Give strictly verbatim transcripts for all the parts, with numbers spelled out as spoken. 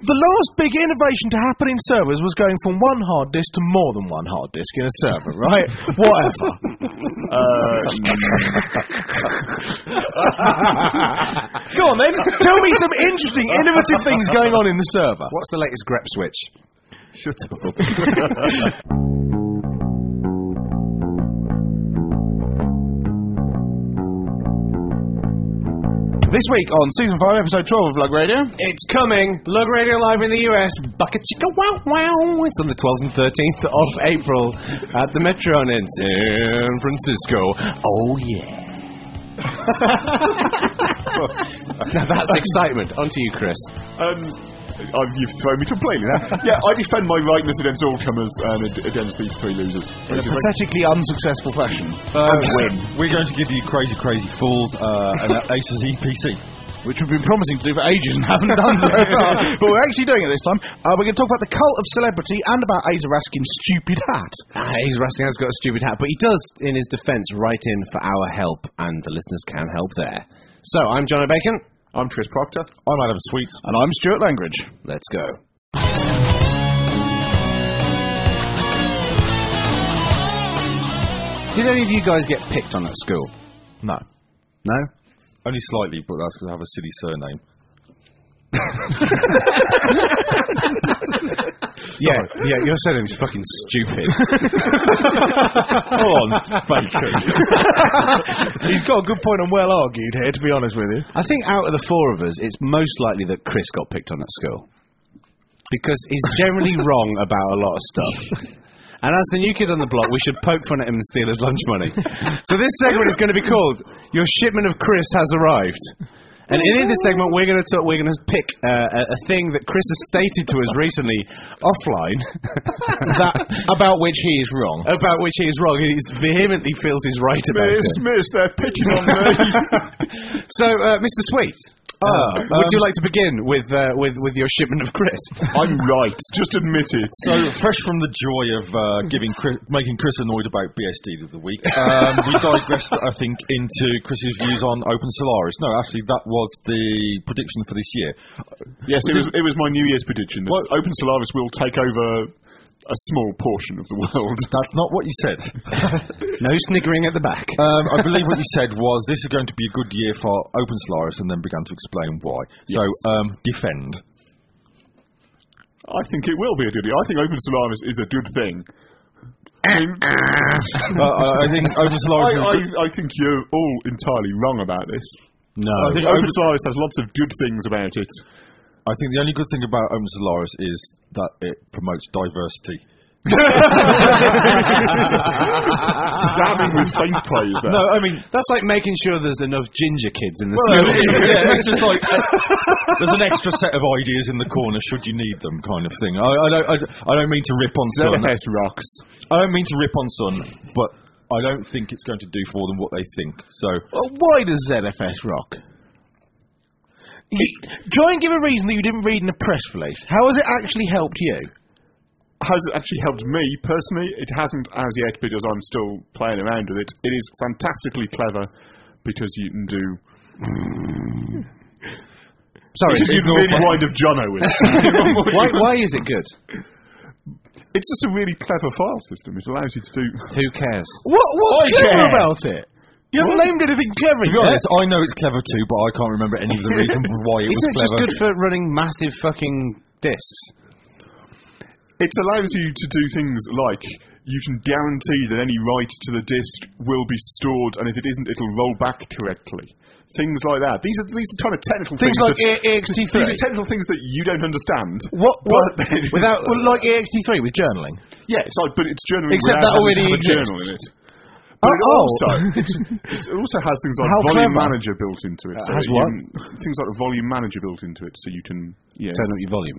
The last big innovation to happen in servers was going from one hard disk to more than one hard disk in a server, right? Whatever. Uh, Go on then, tell me some interesting, innovative things going on in the server. What's the latest grep switch? Shut up. This week on Season five, Episode twelve of Lug Radio. It's coming! Lug Radio live in the U S. Bucket chicka wow wow! It's on the twelfth and thirteenth of April at the Metron in San Francisco. Oh yeah. Now that's excitement. On to you, Chris. Um, oh, you've thrown me completely now. Yeah, I defend my rightness against all comers and ad- against these three losers. In a pathetically unsuccessful fashion. Uh, and win. We're going to give you Crazy Crazy Fools uh, and Aces E P C. Which we've been promising to do for ages and haven't done so far. But we're actually doing it this time. Uh, we're going to talk about the cult of celebrity and about Asa Raskin's stupid hat. Ah, Asa Raskin has got a stupid hat, but he does, in his defence, write in for our help, and the listeners can help there. So, I'm John O'Bacon. I'm Chris Proctor. I'm Adam Sweets. And I'm Stuart Langridge. Let's go. Did any of you guys get picked on at school? No. No? Only slightly, but that's because I have a silly surname. yeah, yeah, your surname's fucking stupid. Hold on, Bacon. He's got a good point and well argued here, to be honest with you. I think out of the four of us, it's most likely that Chris got picked on at school. Because he's generally wrong about a lot of stuff. And as the new kid on the block, we should poke fun at him and steal his lunch money. So this segment is going to be called "Your Shipment of Chris Has Arrived." And in this segment, we're going to talk, we're going to pick uh, a, a thing that Chris has stated to us recently offline, that about which he is wrong. About which he is wrong. He vehemently feels he's right about miss, it. Miss, they're picking on me. So, uh, Mister Sweet. Uh, uh, um, would you like to begin with uh, with with your shipment of Chris? I'm right. Just admit it. So, fresh from the joy of uh, giving Chris, making Chris annoyed about B S D of the week, um, we digressed, I think, into Chris's views on Open Solaris. No, actually, that was the prediction for this year. Yes, it was. It was my New Year's prediction. That Open Solaris will take over a small portion of the world. That's not what you said. No sniggering at the back. Um, I believe what you said was this is going to be a good year for Open Solaris, and then began to explain why. Yes. So, um, defend. I think it will be a good year. I think Open Solaris is a good thing. I, mean, uh, I think Open Solaris. I, is I, I think you're all entirely wrong about this. No. I think Open Solaris has lots of good things about it. I think the only good thing about Open Solaris is that it promotes diversity. Damning with faint praise there. No, I mean, that's like making sure there's enough ginger kids in the Well, school. yeah, it's just like uh, there's an extra set of ideas in the corner should you need them, kind of thing. I, I don't, I, I don't mean to rip on Z Sun. F S rocks. I don't mean to rip on Sun, but I don't think it's going to do for them what they think. So, well, why does Z F S rock? Try and give a reason that you didn't read in the press release. How has it actually helped you? Has it actually helped me personally? It hasn't as yet because I'm still playing around with it. It is fantastically clever because you can do. Sorry, because you can really wind up Jono with it. why, why is it good? It's just a really clever file system. It allows you to do. Who cares? What? What's I clever care. about it? You haven't named anything clever to be honest, I know it's clever too, but I can't remember any of the reasons why it was Isn't it clever. just good for running massive fucking discs? It allows you to do things like you can guarantee that any write to the disk will be stored, and if it isn't, it'll roll back correctly. Things like that. These are these are kind of technical things. Things like E X T three. These are technical things that you don't understand. What? What? Without, well, like E X T three with journaling. Yeah, it's like, but it's journaling Except without that already having to have a exists. journal in it. But it Oh. also, it's, it also has things like How volume clever. manager built into it. Uh, so has you what? can- things like a volume manager built into it, so you can yeah. Turn up your volume.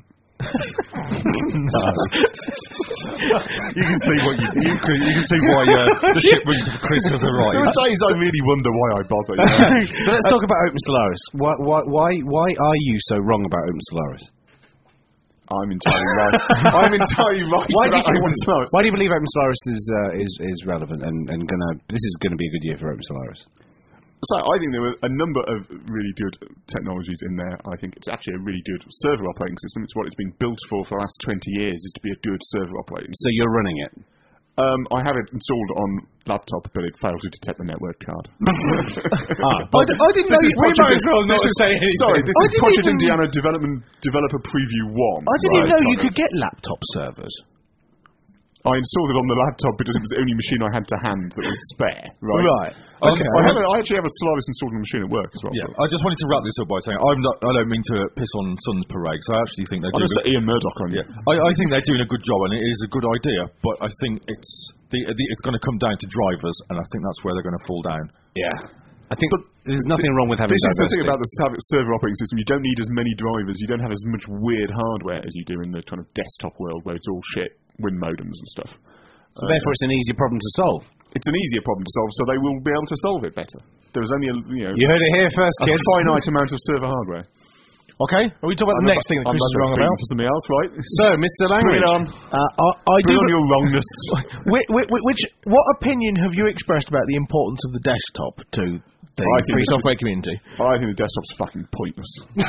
You can see what you you can, you can see why uh, the shipment of Chris has arrived. There are days I really wonder why I bother. You know? So let's talk about Open Solaris. Why, why, why, why are you so wrong about Open Solaris? I'm entirely right. I'm entirely right. Why do, you, about Open Solaris. why do you believe Open Solaris is uh, is is relevant and, and gonna? This is gonna be a good year for Open Solaris. So I think there were a number of really good technologies in there. I think it's actually a really good server operating system. It's what it's been built for for the last twenty years, is to be a good server operating system. So you're running it? Um, I have it installed on laptop, but it failed to detect the network card. ah, I, d- I didn't know you... We might as well not say anything. Sorry, this I is Project even, Indiana Development Developer Preview one. I didn't right, know you could get laptop servers. I installed it on the laptop because it was the only machine I had to hand that was spare. Right. Right. Um, Okay. I, have a, I actually have a Solaris installed on the machine at work as well. Yeah, I just wanted to wrap this up by saying I'm not, I don't mean to piss on Sun's parade, because I actually think they're I'm doing. just Ian Murdoch on you. Yeah, I, I think they're doing a good job, and it is a good idea. But I think it's the, the it's going to come down to drivers, and I think that's where they're going to fall down. Yeah. I think but there's nothing wrong with having This is the diversity. thing about the server operating system. You don't need as many drivers. You don't have as much weird hardware as you do in the kind of desktop world where it's all shit, Win modems and stuff. So therefore, it's an easier problem to solve. It's an easier problem to solve, so they will be able to solve it better. There is only a you know You heard it here first, a kids. finite amount of server hardware. Okay, are we talking about I'm the next thing that I'm Chris is not wrong beating about? for something else, right? So, Mister Langridge. Bring it on. Uh, I, I do. Bring on your wrongness. Which, which, which, what opinion have you expressed about the importance of the desktop to the I think free it's software community? I think the desktop's fucking pointless.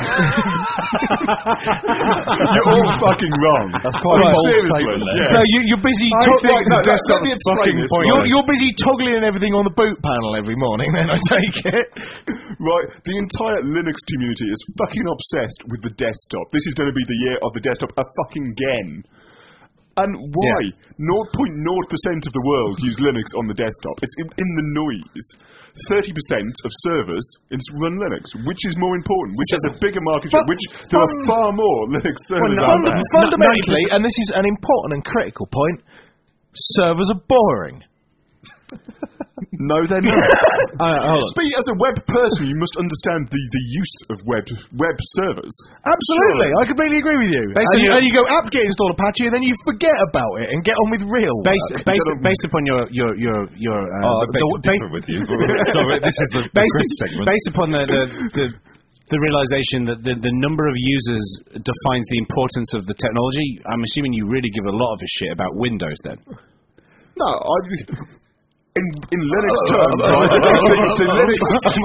You're all fucking wrong. That's quite a bold Seriously, statement there. yes. So you, you're busy I toggling think- no, the let- desktop let me explain fucking this, point. right. You're, you're busy toggling everything on the boot panel every morning. Then I take it. Right, the entire Linux community is fucking obsessed with the desktop. This is going to be the year of the desktop a fucking again. And why? zero point zero percent of the world use Linux on the desktop. It's in, in the noise. thirty percent of servers run Linux. Which is more important? Which has a bigger market share? Fun- Which there are fun- far more Linux servers Fun- out there. fundamentally, and this is an important and critical point, servers are boring. No, they're not. Uh, hold on. Speak as a web person, you must understand the, the use of web web servers. Absolutely, I completely agree with you. Based and, on you your- and you go apt-get install Apache, and then you forget about it and get on with real Based, work. based, based upon your your your your. Uh, Oh, I the- beg the- to differ with you. Sorry, this is the, the based, Chris segment. based upon the the, the the realization that the, the number of users defines the importance of the technology, I'm assuming you really give a lot of a shit about Windows then. No, I. In, in Linux terms, right, the, the, the, Linux,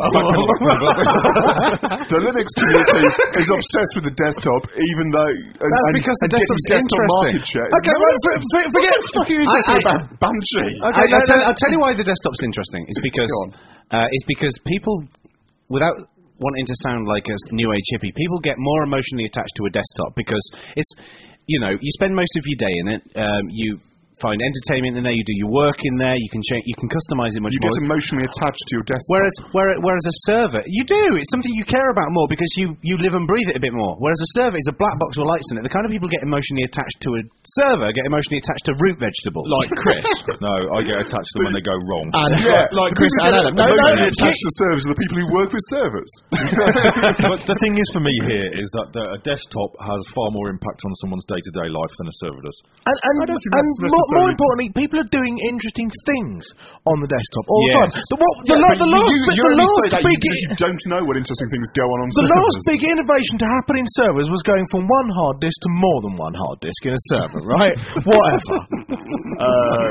the Linux community is obsessed with the desktop, even though and, That's and, because the and getting desktop's desktop interesting. market share. Okay, No, well, it's- for- for- forget fucking interesting I- I- about Banshee. I, Okay, no, I'll, tell, no. I'll tell you why the desktop's interesting. It's because Go on. uh, it's because people, without wanting to sound like a new age hippie, people get more emotionally attached to a desktop because it's, you know, you spend most of your day in it. Um, you find entertainment in there. You do your work in there. You can change. You can customize it much You more. get emotionally attached to your desktop. Whereas, whereas, whereas a server, you do. It's something you care about more because you, you live and breathe it a bit more. Whereas a server is a black box with lights in it. The kind of people get emotionally attached to a server get emotionally attached to root vegetables. Like Chris. No, I get attached to them when they go wrong. And yeah, like the Chris people and Adam. who get No, no, emotionally no, attached to servers are the people who work with servers. But the thing is for me here is that the, a desktop has far more impact on someone's day-to-day life than a server does. And, and, I don't think and that's more, more necessarily- importantly, people are doing interesting things on the desktop all the Yes. time. The, what, the, Yeah, la- but the you, last, you, bit- you the only last say that big, because you don't know what interesting things go on on the servers. last big innovation to happen in servers was going from one hard disk to more than one hard disk in a server, right? Whatever. Uh,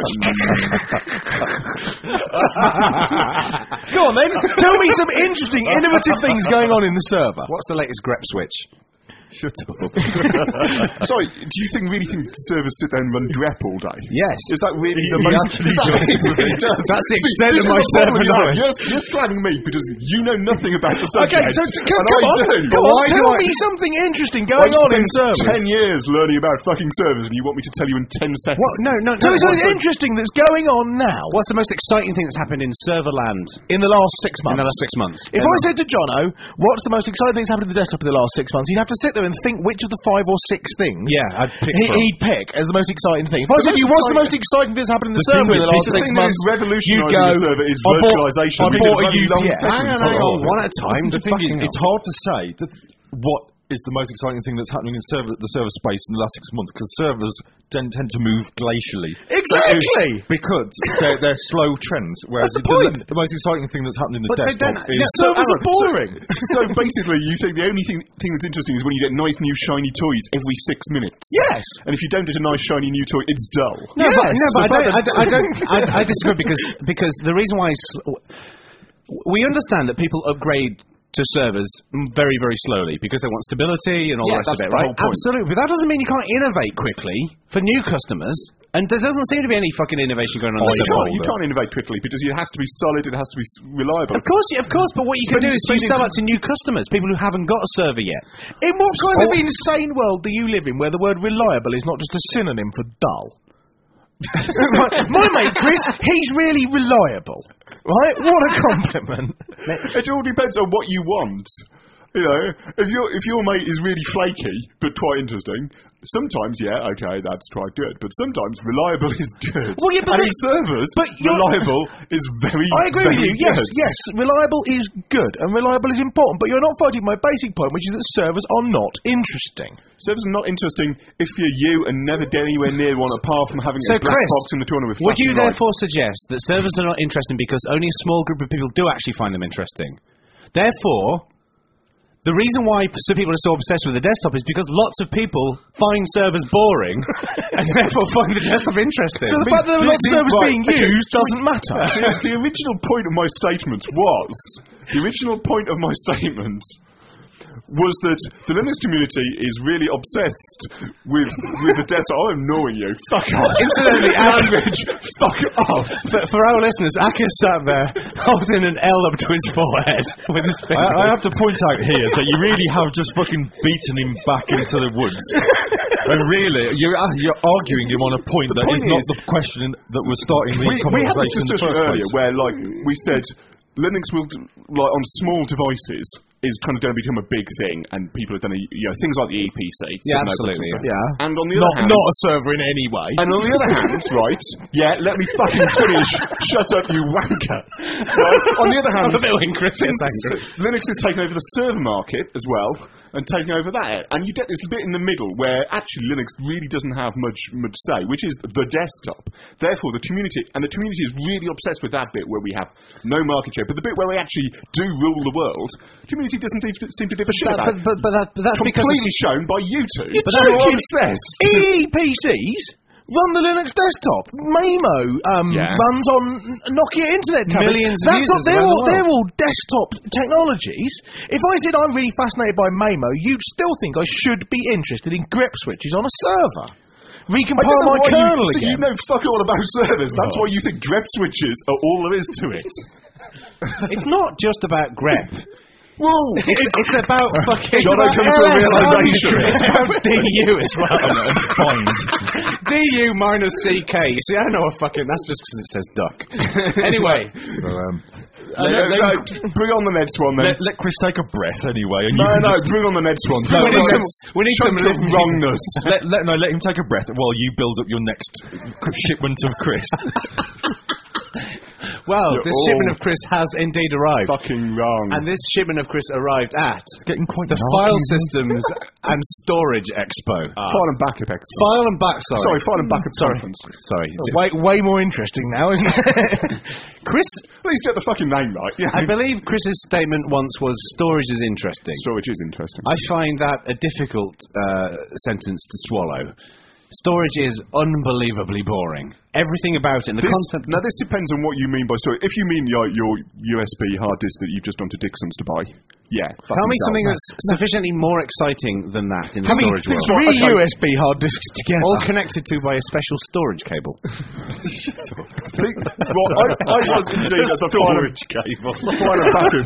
Go on then. Tell me some interesting, innovative things going on in the server. What's the latest grep switch? Shut up. sorry, do you think really think servers sit there and run grep all day? Yes. Is that really the He most? actually Is that does. what he does? That's the See, extent this of is my the problem server you're knowledge. in. You're, you're slagging me because you know nothing about the subject. Okay, so, so come, and come I on, do. come But on, why do tell I- me something interesting I going on in spent servers. ten years learning about fucking servers, and you want me to tell you in ten seconds? What? No, no, Tell no. me something what's, interesting that's going on now what's the most exciting thing that's happened in serverland in the last six in months. the last six months? If I said to Jono, what's the most exciting thing that's happened to the desktop in the last six months, he'd have to sit there and think which of the five or six things Yeah, I'd pick he, from. he'd pick as the most exciting thing. If I The said to you, most what's the most exciting- exciting thing that's happened in the, The thing server in the is- last the six thing that months, is revolutionising you'd go, the server is I bought- virtualization. I We bought did a a long U P S. segment Hang on, on hang on, it. one at a time. The Just thing fucking is, it's hard to say that what is the most exciting thing that's happening in server, the server space in the last six months, because servers tend, tend to move glacially. Exactly. Because they're, they're slow trends, whereas That's the point. the, the most exciting thing that's happening in the But they desktop don't- is... no, Servers are Aaron, boring. So basically, you think the only thing, thing that's interesting is when you get nice new shiny toys every six minutes. Yes. And if you don't get a nice shiny new toy, it's dull. No, but, Yes. no, but I The fact don't. I, don't- I don't. I, I disagree because because the reason why. Sl- we understand that people upgrade to servers very, very slowly because they want stability and all Yeah, the rest of that's it, the right? whole point. Absolutely. But that doesn't mean you can't innovate quickly for new customers. And there doesn't seem to be any fucking innovation going on. Oh, in you, the can't, server you can't innovate quickly because it has to be solid, it has to be s- reliable. Of course, yeah, of course. But what you can Spending- do is you spending- sell it to new customers, people who haven't got a server yet. In what kind Oh. of insane world do you live in where the word reliable is not just a synonym for dull? Right, my mate Chris, he's really reliable. Right? What a compliment. It all depends on what you want. You know, if your if your mate is really flaky but quite interesting, sometimes yeah, okay, that's quite good. But sometimes reliable is good. Well, yeah, but and in the- servers, but you're- reliable is very. I agree with very you. Yes, good. yes, reliable is good and reliable is important, but you're not fighting my basic point, which is that servers are not interesting. Servers are not interesting if you're you and never get anywhere near one apart from having So, a black Chris, box in the corner with Would you flashing therefore lights. suggest that servers are not interesting because only a small group of people do actually find them interesting? Therefore, the reason why some people are so obsessed with the desktop is because lots of people find servers boring and therefore find the desktop interesting. So the fact that there are lots of servers right, being okay. used doesn't matter. the, the original point of my statement was the original point of my statement was that the Linux community is really obsessed with with the desktop. I'm knowing you. Fuck off. Incidentally, language. Fuck off. For, for our listeners, Akis sat there holding an L up to his forehead with his finger. I, I have to point out here that you really have just fucking beaten him back into the woods. And really, you're, uh, you're arguing him on a point that point is not is- the question that was starting the We, we had this conversation in the discussion first earlier place. where, like, we said Linux will, like, on small devices is kind of going to become a big thing, and people are going to, you know, things like the E P C. Yeah, so notebooks absolutely, and stuff. yeah. And on the Not, other hand, not a server in any way. And on the other hand, right, yeah, let me fucking finish. Shut up, you wanker. Right, on the other hand, I'm a bit when Chris gets things- Linux is taking over the server market as well, and taking over that. And you get this bit in the middle where actually Linux really doesn't have much much say, which is the desktop. Therefore, the community, and the community is really obsessed with that bit where we have no market share, but the bit where we actually do rule the world, community doesn't seem to- seem to give a shit But, about. but, but, but, that, but that's because Completely shown by you two. You're But you're joking. obsessed. E P Cs run the Linux desktop. Maimo um, Yeah. runs on Nokia Internet tablets. Millions of That's users what, they're around the all world. they're all desktop technologies. If I said I'm really fascinated by Maimo, you'd still think I should be interested in grep switches on a server. I Recompile don't know my why kernel you, so again. you know fuck all about servers. That's why you think grep switches are all there is to it. it's not just about grep. Well, It's, it's about fucking. John, I come to a realisation. It's about D U as well. Find. D U minus C K. You see, I don't know what fucking. That's just because it says duck. Anyway, So, um, no, no, no, bring on the next one then. let, let Chris take a breath anyway. And no, you can no, just, bring on the next one. We Bring need on some- this we need chunk some of living- wrongness. let, let, no, let him take a breath while you build up your next shipment of Chris. well, You're this all shipment of Chris has indeed arrived. Fucking wrong. And this shipment of Chris arrived at It's getting quite the dark, File isn't it? Systems and Storage Expo. File and backup expert. File and back, sorry. Sorry, file and backup Sorry. conference. Sorry. way, way more interesting now, isn't it? Chris, At least get the fucking name right. Yeah. I believe Chris's statement once was storage is interesting. Storage is interesting. I find that a difficult uh, sentence to swallow. Storage is unbelievably boring. Everything about it, and the This, concept. now, this depends on what you mean by storage. If you mean your, your U S B hard disk that you've just gone to Dixon's to buy, yeah. Tell fucking me sell something that. that's sufficiently more exciting than that in the Having storage world. three Okay. U S B hard disks together. All connected to by a special storage cable. Think- well, I, I was indeed as a file and, cable. file and backup.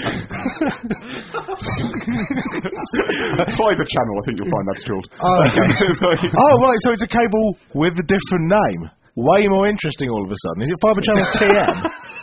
Fibre channel, I think you'll find that's called. Oh, okay. Oh, right, so it's a cable with a different name. Way more interesting all of a sudden. Is it Fibre Channel T M?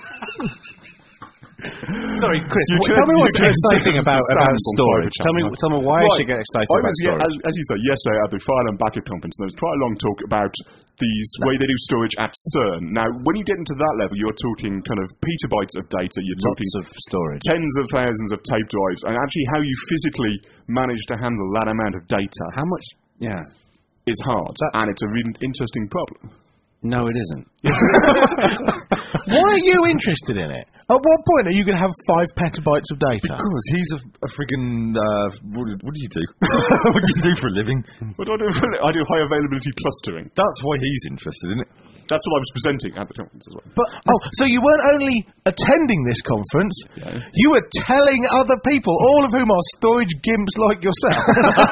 Sorry, Chris. You what- can- tell me you what's can exciting send about, us about samples on storage. Fibre Tell me, Channel. tell me why I should get excited I about was, yeah, storage. as, as you say, yesterday at the File and Backup Conference, there was quite a long talk about these way they do storage at CERN. Now, when you get into that level, you're talking kind of petabytes of data. You're talking Lots of storage. tens of thousands of tape drives, and actually how you physically manage to handle that amount of data How much? Yeah. is hard, and it's a really interesting problem. No, it isn't. Why are you interested in it? At what point are you going to have five petabytes of data? Because he's a, a friggin' uh, what, what do you do? What do you do for a living? What do I do? I do high availability clustering. That's why he's interested in it. That's what I was presenting at the conference as well. But oh, so you weren't only attending this conference, yeah. you were telling other people, all of whom are storage gimps like yourself,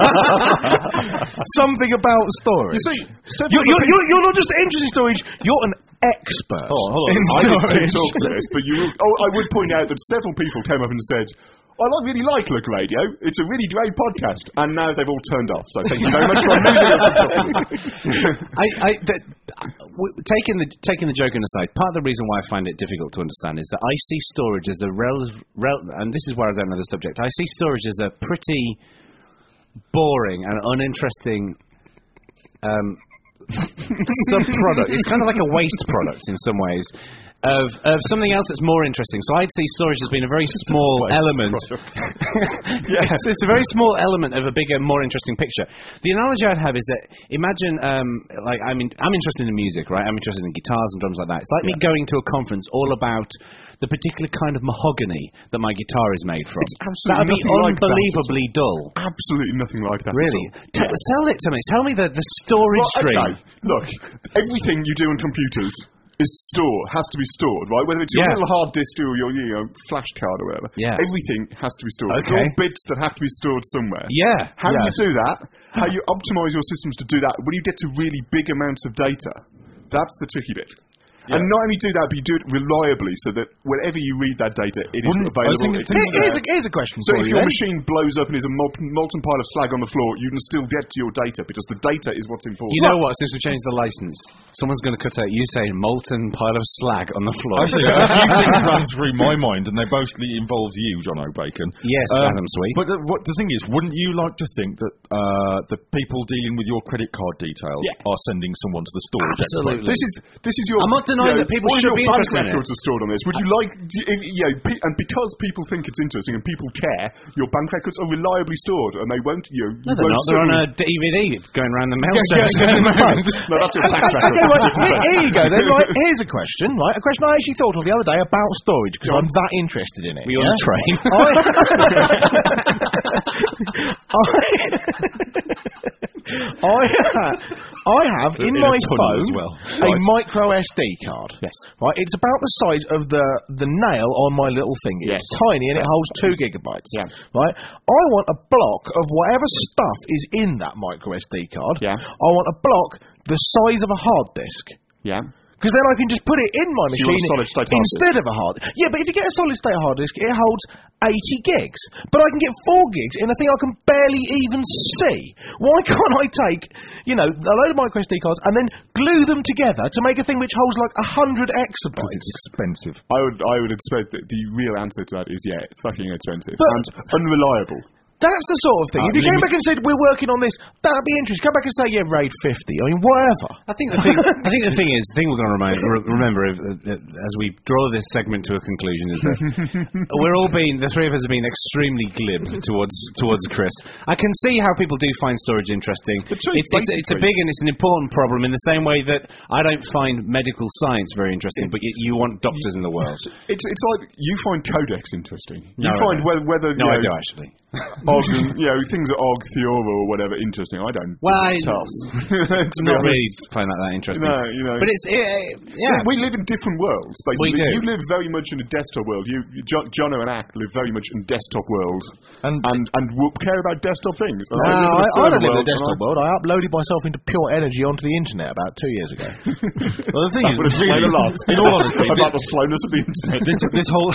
something about storage. You see, you're, you're, you're, you're not just interested in storage, you're an expert. Oh, hold on. In I storage. didn't talk to this, but you. Oh, I would point out that several people came up and said, I really like Look Radio. It's a really great podcast. And now they've all turned off. So thank you very much for losing us. I, I, the, w- taking the taking the joking aside, part of the reason why I find it difficult to understand is that I see storage as a rel, rel and this is where I don't know the subject. I see storage as a pretty boring and uninteresting um, sub-product. It's kind of like a waste product in some ways. Of, of something else that's more interesting. So I'd see storage as being a very small element. Yeah, it's, it's a very small element of a bigger, more interesting picture. The analogy I'd have is that imagine, um, like, I mean, I'm interested in music, right? I'm interested in guitars and drums like that. It's like yeah. me going to a conference all about the particular kind of mahogany that my guitar is made from. It's absolutely That'd be unbelievably like that. dull. Absolutely nothing like that. Really? T- yes. Tell it to me. Tell me the, the storage well, string. Okay. Look, everything you do on computers is stored, has to be stored, right? Whether it's your yeah. little hard disk or your, you know, flash card or whatever. Yeah. Everything has to be stored. Okay. It's all bits that have to be stored somewhere. Yeah. How yeah. you do that, how you optimize your systems to do that, when you get to really big amounts of data, that's the tricky bit. Yeah. And not only do that, but you do it reliably so that whenever you read that data, it is Wouldn't, available. It here's, a, here's a question so for if you your then. machine blows up and is a molten, molten pile of slag on the floor, you can still get to your data because the data is what's important. You know what? Since we've changed the license, someone's going to cut out you saying molten pile of slag on the floor. Actually, a few things ran through my mind, and they mostly involve you, John O'Bacon. Yes, um, Adam Sweet. But the, what, the thing is, wouldn't you like to think that uh, the people dealing with your credit card details yeah. are sending someone to the storage? Absolutely. This is this is your. I'm not denying you know, that people all should your be bank interested in it. records are stored on this. Would you like, do you, you know, pe- and because people think it's interesting and people care, your bank records are reliably stored, and they won't. You, know, No, you they're won't not. They're on a D V D going around the mail Yeah, service yeah, at the moment. No, that's your tax record. Okay, right, here, here you go then. Right, here's a question. Right, a question I actually thought of the other day about storage because I'm that interested in it. Were you on a train? I, I, I have in, In my a tunnel phone as well. a Right. micro S D card. Yes. Right, it's about the size of the the nail on my little finger. Yes. It's tiny and it holds two gigabytes. Yeah. Right. I want a block of whatever stuff is in that micro S D card. Yeah. I want a block the size of a hard disk. Yeah. Because then I can just put it in my So you want machine a solid state hard instead of a hard. Yeah, but if you get a solid state hard disk, it holds eighty gigs. But I can get four gigs in a thing I can barely even see. Why can't I take, you know, a load of micro S D cards and then glue them together to make a thing which holds like a hundred exabytes? Because it's expensive. I would I would expect that the real answer to that is yeah, it's fucking expensive But- and unreliable. That's the sort of thing. Uh, if you came limit- back and said we're working on this, that'd be interesting. Come back and say yeah, RAID fifty. I mean, whatever. I think the thing. I think the thing is, the thing we're going to remind, re- remember if, uh, as we draw this segment to a conclusion is that we're all being, the three of us have been extremely glib towards towards Chris. I can see how people do find storage interesting. But so It's, it's, it's a big and it's an important problem in the same way that I don't find medical science very interesting, but you, you want doctors in the world. It's it's like you find codex interesting. No, you I find don't. whether whether No, you I know, do actually. Og, you know, things that Og, Theora or whatever interesting. I don't. Well, I- toss. It's not really find that that interesting. No, you know. But it's it, it- yeah. We live in different worlds, basically. We do. You live very much in a desktop world. You, you John, Jono and Ak live very much in desktop world, And- and and w- care about desktop things. And No, live in a I, I server don't live in world, the desktop and I- world. I uploaded myself into Pure Energy onto the internet about two years ago. Well, the thing That is, would explain really, a lot. in all honesty, about the slowness of the internet. this, this whole...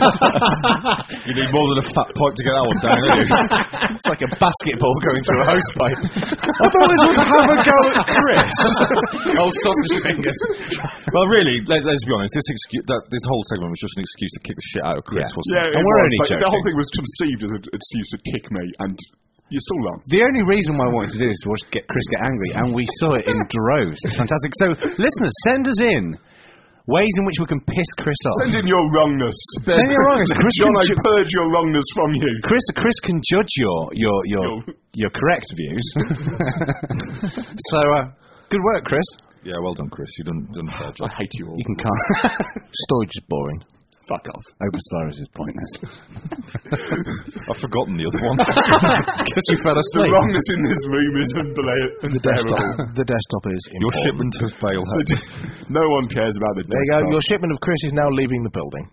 you need more than a fat pipe to get that one down, don't you? It's like a basketball going through a hose pipe. I thought this was have a go at Chris. Old sausage fingers. Well, really, let, let's be honest. This excuse, that this whole segment was just an excuse to kick the shit out of Chris, Yeah. wasn't Yeah, it? it And we're was, only but the whole joking. thing was conceived as an excuse to kick me, and you're still wrong. The only reason why I wanted to do this was to get Chris get angry, and we saw it in droves. It's fantastic. So, listeners, send us in ways in which we can piss Chris off. Send in your wrongness. Send in your wrongness. Chris John, can I ju- purge your wrongness from you. Chris, Chris can judge your your your Your- your correct views. So, uh, good work, Chris. Yeah, well done, Chris. You done done a fair job. I hate you all. You can calm. Storage is boring. Fuck off. Open Solaris is pointless. I've forgotten the other one. Because you fell The asleep. wrongness in this room is unbela- The desktop, unbearable. the desktop is Your important. shipment has failed. No one cares about the There you go. desktop. Your shipment of Chris is now leaving the building.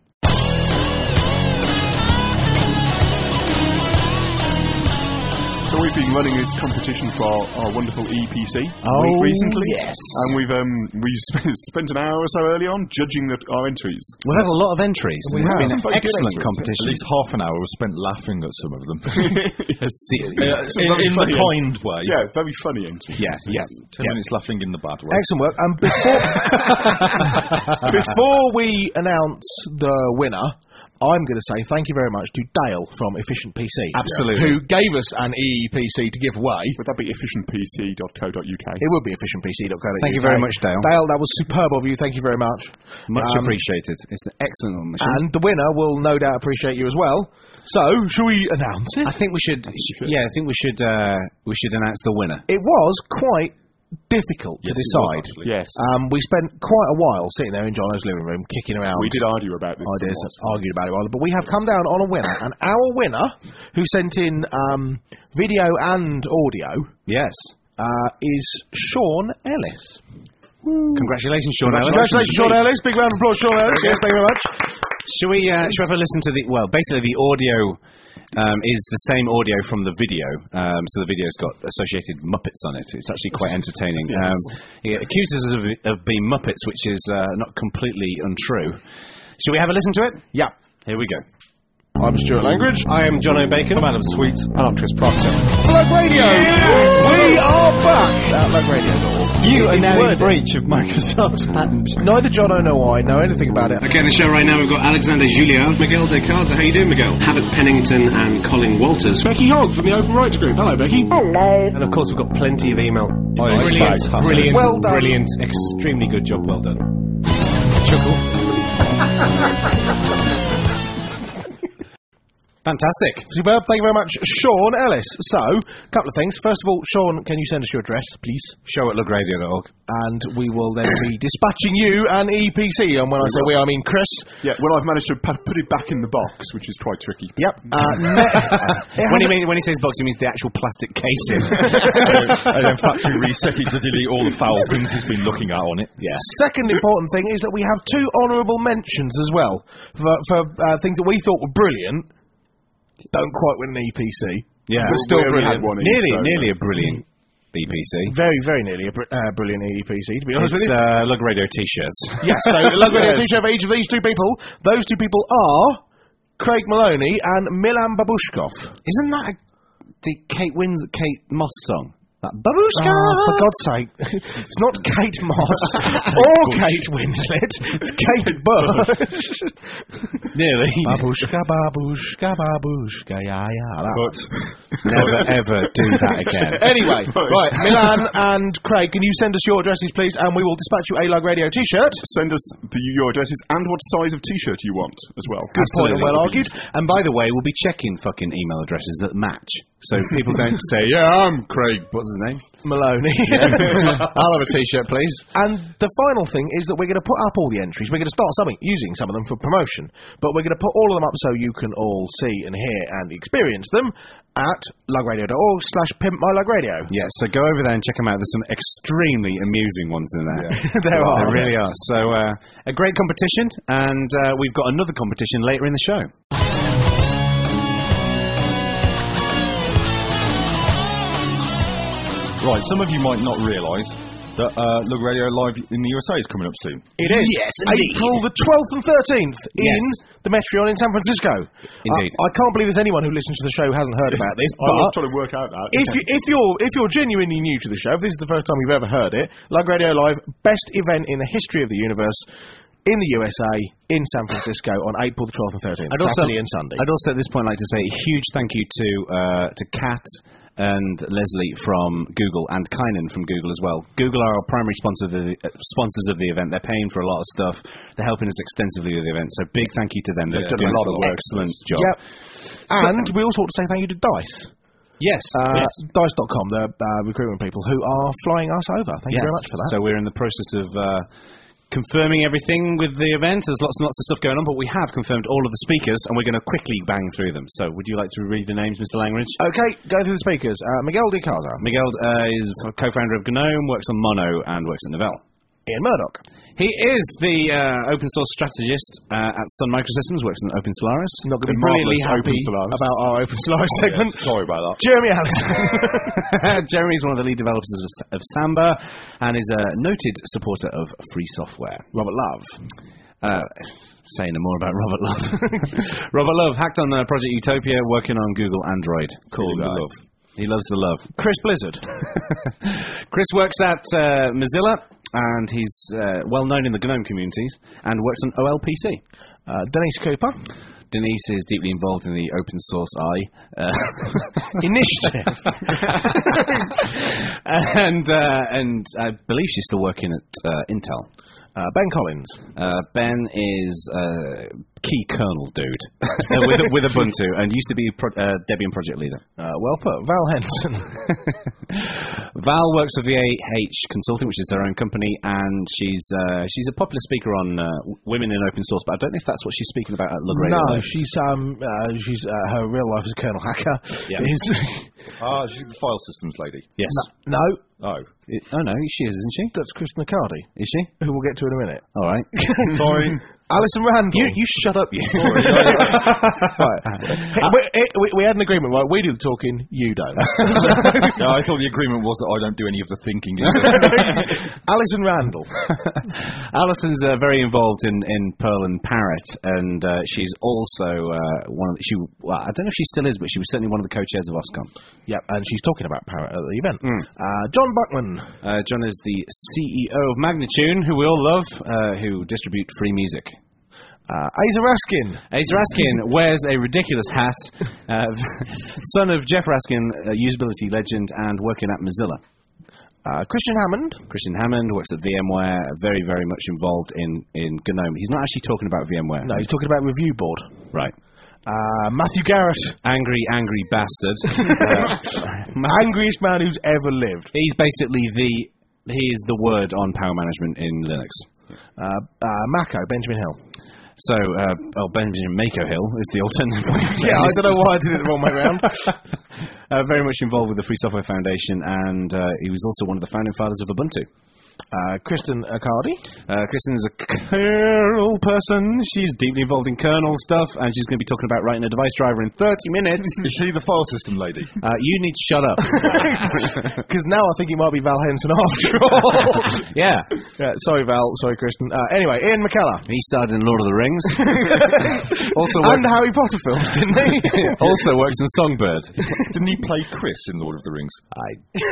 So we've been running this competition for our, our wonderful E P C Oh, week recently. yes. And we've um we spent, spent an hour or so early on judging the, our entries. We've had a lot of entries. We It's have. been Some an very good excellent entries. competition. At least half an hour was spent laughing at some of them. yes. Uh, Some in very in the funny- kind way. Yeah, very funny entries. Yes, yes. Ten minutes laughing in the bad way. Excellent work. And before before we announce the winner, I'm going to say thank you very much to Dale from Efficient P C. Absolutely. Who gave us an E E P C to give away. Would that be efficient P C dot co dot U K? It would be efficient P C dot co dot U K. Thank you very much, Dale. Dale, that was superb of you. Thank you very much. Much Um, appreciated. It's an excellent little machine. And the winner will no doubt appreciate you as well. So, shall we announce it? I think we should. Yeah, I think we should. Uh, we should announce the winner. It was quite difficult to Yes, it was, decide. actually. Yes. Um, we spent quite a while sitting there in Jono's living room, kicking around. We did argue about this. ideas, somewhat. argued about it rather, but we have come down on a winner, and our winner, who sent in um, video and audio, Yes. uh, is Sean Ellis. Congratulations, Sean Ellis. Congratulations, Sean Ellis. Big round of applause, Sean Ellis. Yes, thank you very much. Should we? Uh, should we have a listen to the? Well, basically, the audio um, is the same audio from the video. Um, so the video's got associated Muppets on it. It's actually quite entertaining. Yes. Um, he accuses us of, of being Muppets, which is uh, not completely untrue. Should we have a listen to it? Yeah. Here we go. I'm Stuart Langridge. I am John O'Bacon. I'm Adam Sweet. And I'm Chris Proctor. Lug Radio! We are back at Lug Radio. You are now in breach of Microsoft's patent. Neither John O nor I know anything about it. Okay, the show right now, we've got Alexander Julio, Miguel De Casa. How you doing, Miguel? Habit Pennington and Colin Walters. Becky Hogg from the Open Rights Group. Hello, Becky. And of course, we've got plenty of email. Brilliant, brilliant, Well done. brilliant, extremely good job. Well done. Chuckle. Fantastic. Superb. Thank you very much, Sean Ellis. So, a couple of things. First of all, Sean, can you send us your address, please? Show at lug radio dot org. And we will then be dispatching you an E P C. And when I say we, I mean Chris. Yeah, well, I've managed to pa- put it back in the box, which is quite tricky. Yep. Uh, ne- it When has he, mean, when he says box, he means the actual plastic casing. and then factory reset it to delete all the foul things he's been looking at on it. Yeah. Second important thing is that we have two honourable mentions as well for, for uh, things that we thought were brilliant. Don't quite win an E P C. Yeah. But still We only brilliant. had one each, Nearly, so- nearly a brilliant E P C. Very, very nearly a br- uh, brilliant E P C, to be honest It's with you. uh, Lug Radio T-shirts. Yes, so Lug Radio Yes. t-shirt for each of these two people. Those two people are Craig Maloney and Milan Babushkov. Isn't that a, the Kate Wins Kate Moss song? That Babushka. Oh, for God's sake. It's not Kate Moss or Kate Winslet. It's Kate Bush. Nearly. Babushka, babushka, babushka, yeah, yeah. That But Never ever do that again. Anyway, right, Milan and Craig, can you send us your addresses, please, and we will dispatch you a Lug Radio t-shirt. send us the, your addresses and what size of T-shirt you want as well. Good point, and well argued. And by the way, we'll be checking fucking email addresses that match, so people don't say, "Yeah, I'm Craig." What's his name? Maloney. I'll have a t-shirt, please. And the final thing is that we're going to put up all the entries. We're going to start something, using some of them for promotion, but we're going to put all of them up so you can all see and hear and experience them at lugradio dot org slash pimp my lug radio. Yeah, so go over there and check them out. There's some extremely amusing ones in there. There are. There really are. So uh, a great competition, and uh, we've got another competition later in the show. Right, some of you might not realise that uh, Lug Radio Live in the U S A is coming up soon. It is. Yes, indeed. April the twelfth and thirteenth in Yes. the Metreon in San Francisco. Indeed. Uh, I can't believe there's anyone who listens to the show who hasn't heard about this. I was But trying to work out that. if, you, if you're if you're genuinely new to the show, if this is the first time you've ever heard it, Lug Radio Live, best event in the history of the universe in the U S A in San Francisco on April the twelfth and thirteenth, I'd also, Saturday and Sunday. I'd also at this point like to say a huge thank you to uh, to Kat and Leslie from Google and Kynan from Google as well. Google are our primary sponsor of the, uh, sponsors of the event. They're paying for a lot of stuff. They're helping us extensively with the event. So big thank you to them. They've Yeah, done a thanks lot a of lot. work. Excellent job. Yep. And we also want to say thank you to Dice. Yes. Uh, yes. Dice dot com, the uh, recruitment people who are flying us over. Thank you Yeah. very much for that. So we're in the process of uh, confirming everything with the event. There's lots and lots of stuff going on, but we have confirmed all of the speakers, and we're going to quickly bang through them. So, would you like to read the names, Mister Langridge? Okay, go through the speakers. Uh, Miguel de Casa. Miguel uh, is co-founder of GNOME, works on Mono, and works at Novell. Ian Murdoch. He is the uh, open source strategist uh, at Sun Microsystems, works on Open Solaris. Not going to be The brilliantly marvellous happy Open Solaris. about our Open Solaris segment. Sorry about that. Jeremy Allison. Jeremy's one of the lead developers of, of Samba and is a noted supporter of free software. Robert Love. Uh, say no more about Robert Love. Robert Love hacked on uh, Project Utopia, working on Google Android. Cool Really guy. love. He loves the love. Chris Blizzard. Chris works at uh, Mozilla, and he's uh, well known in the GNOME communities, and works on O L P C. Uh, Denise Cooper. Denise is deeply involved in the open source I uh, Initiative. and uh, and I believe she's still working at uh, Intel. Uh, Ben Collins. Uh, Ben is a key kernel dude with, with Ubuntu and used to be pro- uh, Debian project leader. Uh, well put. Val Henson. Val works for V A H Consulting, which is her own company, and she's uh, she's a popular speaker on uh, women in open source, but I don't know if that's what she's speaking about at Lug Radio. No, she's um uh, she's uh, her real life is a kernel hacker. Yeah. Is Ah, she's the file systems lady. Yes. no, Oh. It, oh no, she is, isn't she? that's Chris McCarty, Is she? who we'll get to in a minute. All right. Sorry. Alison Randall. You you shut up, you. Right. we, we, we had an agreement, right? We do the talking, you don't. No, I thought the agreement was that I don't do any of the thinking. Alison Randall. Alison's uh, very involved in, in Perl and Parrot, and uh, she's also uh, one of the, she. Well, I don't know if she still is, but she was certainly one of the co-chairs of OSCON. Yep, and she's talking about Parrot at the event. Uh, John Buckman. Uh, John is the C E O of Magnitune, who we all love, uh, who distribute free music. Uh, Asa Raskin. Asa Raskin wears a ridiculous hat, uh, son of Jeff Raskin, a usability legend, and working at Mozilla. Uh, Christian Hammond. Christian Hammond works at VMware, very, very much involved in, in GNOME. He's not actually talking about VMware. No, he's talking about Review Board. Right. Uh, Matthew Garrett. Angry, angry bastard. uh, Angriest man who's ever lived. he's basically the, he is the word on power management in Linux. Uh, uh, Mako, Benjamin Hill. So, uh, oh, Benjamin Mako Hill is the alternative way of saying Yeah, I it. don't know why I did it the wrong way round. uh, very much involved with the Free Software Foundation, and uh, he was also one of the founding fathers of Ubuntu. Uh, Kristen Accardi. Uh, Kristen's a kernel person. She's deeply involved in kernel stuff, and she's going to be talking about writing a device driver in thirty minutes. Is she the file system lady? Uh, you need to shut up. Because now I think it might be Val Henson after all. Yeah. Yeah, sorry, Val. Sorry, Kristen. Uh, anyway, Ian McKellar. He started in Lord of the Rings. also, And worked, Harry Potter films, didn't he? also works in Songbird. Didn't he play Chris in Lord of the Rings? I.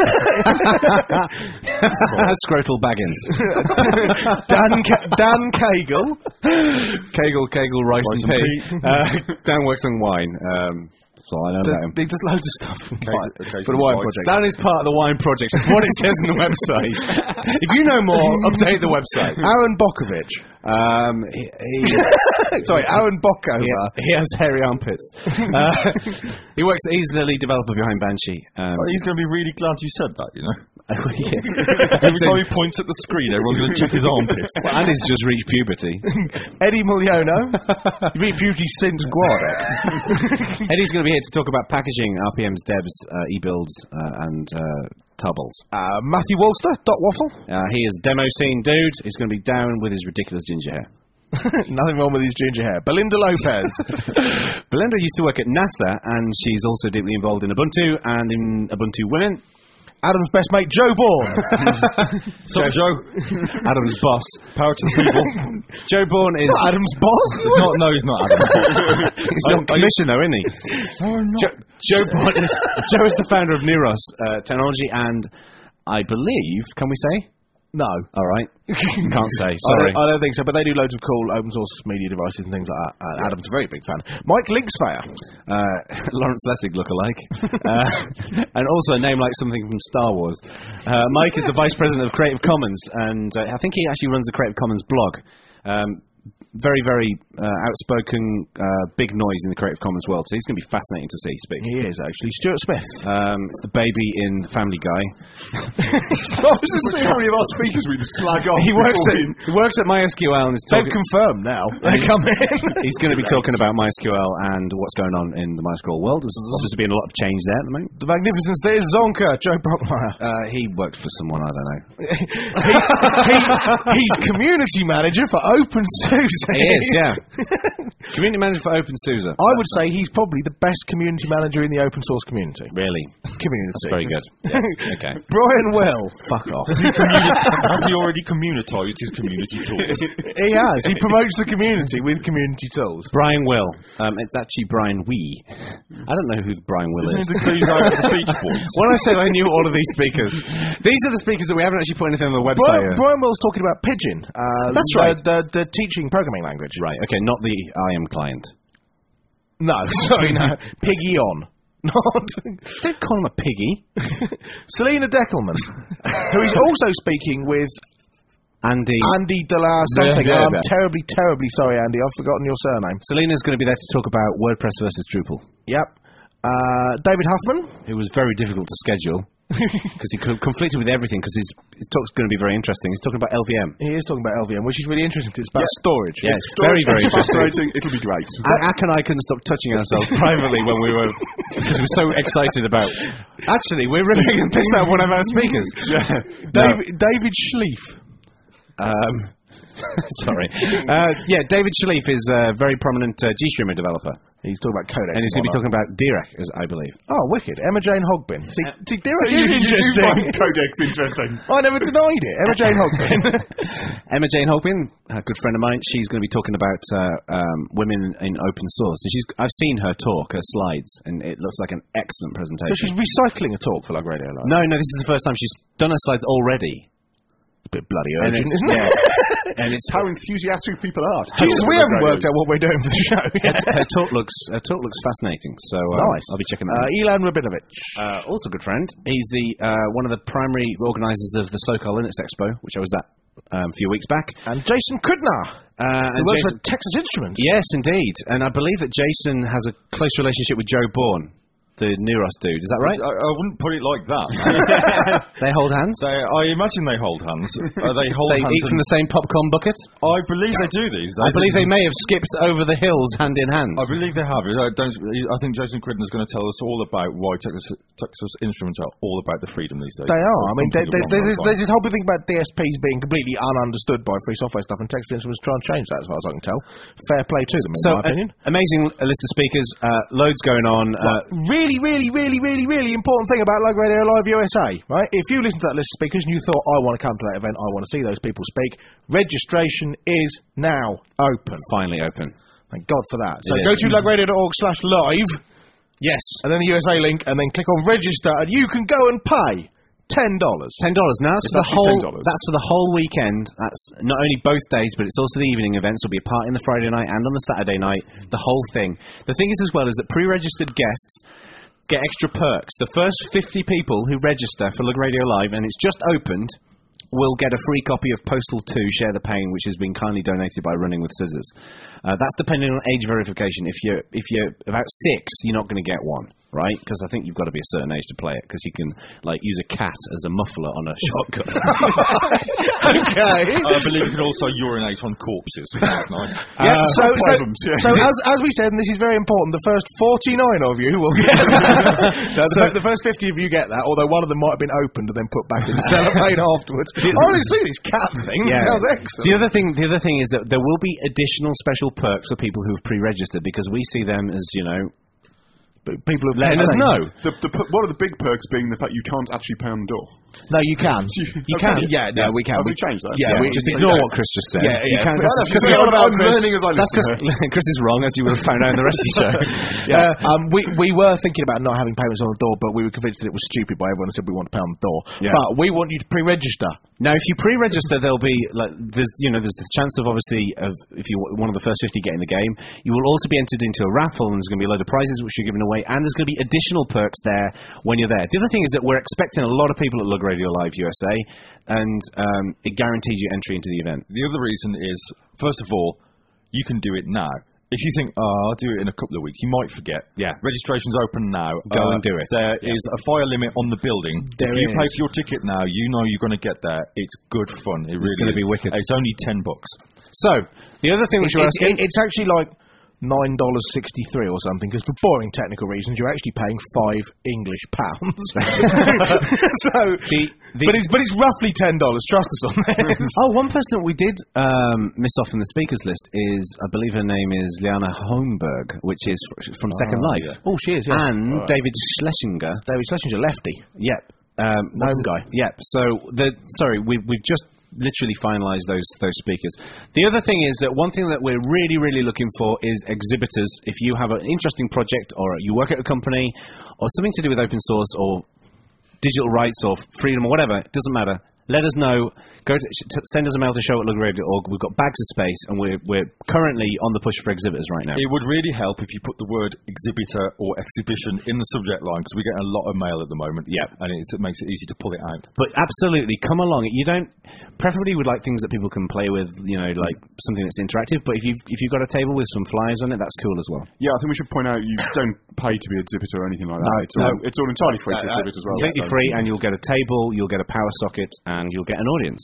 Scrotal Baggins. Dan, Ca- Dan Cagle. Kegel, Kegel, Rice, Rice and and Pea. Uh, Dan works on wine. Um, that's all I know about him. He does loads of stuff for the occasionally Wine writes. Project. Dan is part of the wine project. That's what it says on the website. If you know more, update the website. Aaron Bokovich. Um, he, he, Sorry, Aaron Bockover. he, he has hairy armpits. Uh, he works. He's the lead developer behind Banshee. Um, Oh, he's going to be really glad you said that, you know. yeah. Every time he points at the screen, everyone's going to check his armpits. And he's just reached puberty. Eddie Mugliono. Read Beauty Since Guardek. Eddie's going to be here to talk about packaging, R P Ms, devs, uh, e-builds, uh, and uh, tubbles. Uh, Matthew Walster. Dot Waffle. Uh, he is demo scene dude. He's going to be down with his ridiculous ginger hair. Nothing wrong with his ginger hair. Belinda Lopez. Belinda used to work at NASA, and she's also deeply involved in Ubuntu and in Ubuntu Women. Adam's best mate, Joe Bourne. So, Joe, Adam's boss. power to the people. Joe Bourne is... Not Adam's boss. It's not, no, he's not Adam. He's not commissioned, though, isn't he? Joe, Joe Bourne is... Joe is the founder of Neuros uh, Technology, and I believe... Can we say? No. All right. Can't say. I Sorry. don't, I don't think so, but they do loads of cool open source media devices and things like that. Uh, Adam's a very big fan. Mike Linksfayer. Uh, Lawrence Lessig look-alike. uh, and also a name like something from Star Wars. Uh, Mike is the Vice President of Creative Commons, and uh, I think he actually runs the Creative Commons blog. Um, very, very uh, outspoken, uh, big noise in the Creative Commons world. So he's going to be fascinating to see speak. He is actually Stuart Smith. Um, it's the baby in Family Guy. Oh, this is how many of our speakers we slag off. He works before at he works at MySQL and is They've talking. confirmed now. They come in. He's going to be talking about MySQL and what's going on in the MySQL world. There's obviously been a lot of change there at the moment. The magnificence. There's Zonka, Joe Brockmeyer. Uh, he works for someone I don't know. he, he, he's community manager for OpenSUSE. He is, yeah. Community manager for OpenSUSE. I would say he's probably the best community manager in the open source community. Really? Community. That's very good. Yeah. Okay. Brian Well. Fuck off. Has he, communi- has he already communitised his community tools? He has. He promotes the community with community tools. Brian Will. Um, it's actually Brian Wee. I don't know who Brian Will Isn't is. it the clues out of the Beach Boys? When I said I knew all of these speakers, these are the speakers that we haven't actually put anything on the website. Brian, yet. Brian Will's talking about Pidgin. Uh, That's the, right. The, the teaching programming language. Right, okay, not the I am client. No, sorry, no. Piggy on. Not. Don't call him a piggy. Selena Deckelman, who is also speaking with Andy. Andy Delar something. Yeah, yeah, I'm yeah. terribly, terribly sorry, Andy. I've forgotten your surname. Selena's going to be there to talk about WordPress versus Drupal. Yep. Uh, David Huffman. It was very difficult to schedule because he co- conflicted with everything because his, his talk's going to be very interesting. He's talking about L V M. He is talking about L V M, which is really interesting because it's about storage. Yes, Storage very, very is interesting. fascinating. It'll be great. And Ak and I couldn't stop touching ourselves privately when we were, because we were so excited about. Actually, we're really going to piss out one of our speakers. Yeah. David, David Schleif. Um, sorry. Uh, yeah, David Schleif is a very prominent uh, GStreamer developer. He's talking about Codex. And he's going to be talking about Dirac, as I believe. Oh, wicked. Emma Jane Hogbin. See, see Dirac So you, is you do interesting. find Codex interesting. I never denied it. Emma Jane Hogbin. Emma Jane Hogbin, a good friend of mine, she's going to be talking about uh, um, women in open source. And she's, I've seen her talk, her slides, and it looks like an excellent So presentation. she's recycling a talk for Lug Radio Live. No, no, this is the first time she's done her slides already. It's a bit bloody And urgent, it's- isn't it? And it's How enthusiastic people are. Jesus, we haven't worked out what we're doing for the show yet. her talk looks her talk looks fascinating. So uh, Nice. I'll be checking that. Uh, out. Ilan Rabinovich. Uh, also a good friend. He's the uh, one of the primary organisers of the SoCal Linux Expo, which I was at um, a few weeks back. And Jason Kudnar. Uh, and Who works Jason- for Texas Instruments. yes, indeed. And I believe that Jason has a close relationship with Joe Bourne, the Neuros dude. Is that right? I, I wouldn't put it like that. They hold hands. They, I imagine they hold hands. Uh, they hold They hands. eat from and- the same popcorn bucket. I believe they do these. I believe they may have skipped over the hills hand in hand. I believe they have. I, don't, I think Jason Quidden is going to tell us all about why Texas, Texas Instruments are all about the freedom these days. They are. Or I mean, something there- there- along there's, those this- there's lines. this whole big thing about D S Ps being completely ununderstood by free software stuff, and Texas Instruments try and change that, as far as I can tell. Fair play to them, in So, my opinion. uh, amazing list of speakers, uh, loads going on. Uh, really, really, really, really, really important thing about Lug Radio Live U S A, right? If you listen to that list of speakers and you thought, I want to come to that event, I want to see those people speak, registration is now open. finally open. Thank God for that. So It go is. to lugradio.org slash live, Yes. and then the U S A link, and then click on register, and you can go and pay ten dollars. Ten dollars. Now that's It's for the actually whole. ten dollars. That's for the whole weekend. That's not only both days, but it's also the evening events. There'll be a part in the Friday night and on the Saturday night. The whole thing. The thing is, as well, is that pre-registered guests get extra perks. The first fifty people who register for Lug Radio Live, and it's just opened, will get a free copy of Postal two, Share the Pain, which has been kindly donated by Running with Scissors. Uh, that's depending on age verification. If you're if you're about six, you're not going to get one, right? Because I think you've got to be a certain age to play it, because you can like use a cat as a muffler on a shotgun. Okay. I believe you can also urinate on corpses. Nice. Yeah, Uh, so, so, pleasant, yeah. so as, as we said, and this is very important, the first forty-nine of you will get no, the, fir- the first fifty of you get that, although one of them might have been opened and then put back in the cellophane afterwards. Honestly, this cat thing sounds excellent. The other thing, the other thing is that there will be additional special perks for people who've pre-registered, because we see them as, you know, People have letting us know. The, the, p- one of the big perks being the fact you can't actually pay on the door. No, you can. You can. Okay. Yeah, no, we can. Oh, we we changed that. Yeah, Yeah, we just we- ignore yeah. what Chris just said. Yeah, You yeah. can't But just- that's Because because I'm, about I'm Chris. learning as I That's listen. because Chris is wrong, as you would have found out in the rest of the show. Yeah, um, we we were thinking about not having payments on the door, but we were convinced that it was stupid by everyone who said we want to pay on the door. Yeah. But we want you to pre-register. Now, if you pre-register, there'll be like there's you know there's the chance of obviously of if you one of the first fifty get in the game, you will also be entered into a raffle, and there's going to be a load of prizes which you're giving away, and there's going to be additional perks there when you're there. The other thing is that we're expecting a lot of people at Lug Radio Live U S A, and um, it guarantees you entry into the event. The other reason is, first of all, you can do it now. If you think, oh, I'll do it in a couple of weeks, you might forget. Yeah. Registration's open now. Go uh, and do it. There yeah. is a fire limit on the building. There if you is. pay for your ticket now, you know you're going to get there. It's good fun. It really It's going to is. be wicked. It's only ten bucks. So, the other thing which It, you're it, asking... it, it's actually like nine dollars sixty-three or something, because for boring technical reasons, you're actually paying five English pounds. so, The- the- but it's but it's roughly ten dollars. Trust us on that. Oh, one person that we did um, miss off in the speakers list is, I believe her name is Liana Holmberg, which is fr- from Second Life. Oh, she is. Yeah. And David Schlesinger. David Schlesinger, lefty. Yep. Um, what's Gnome it- guy. Yep. So, the sorry, we, we've just literally finalised those those speakers. The other thing is that one thing that we're really, really looking for is exhibitors. If you have an interesting project or you work at a company or something to do with open source or digital rights or freedom or whatever, it doesn't matter. Let us know. Go to, t- send us a mail to show at lug radio dot org. We've got bags of space, and we're we're currently on the push for exhibitors right now. It would really help if you put the word exhibitor or exhibition in the subject line, because we get a lot of mail at the moment. Yeah. And it's, it makes it easy to pull it out. But absolutely, come along. You don't. Preferably, would like things that people can play with. You know, like something that's interactive. But if you if you've got a table with some flyers on it, that's cool as well. Yeah, I think we should point out you don't pay to be an exhibitor or anything like that. No, it's, all, no. it's all entirely free to Uh, exhibit as well. Completely so- free, and you'll get a table, you'll get a power socket, and you'll get an audience.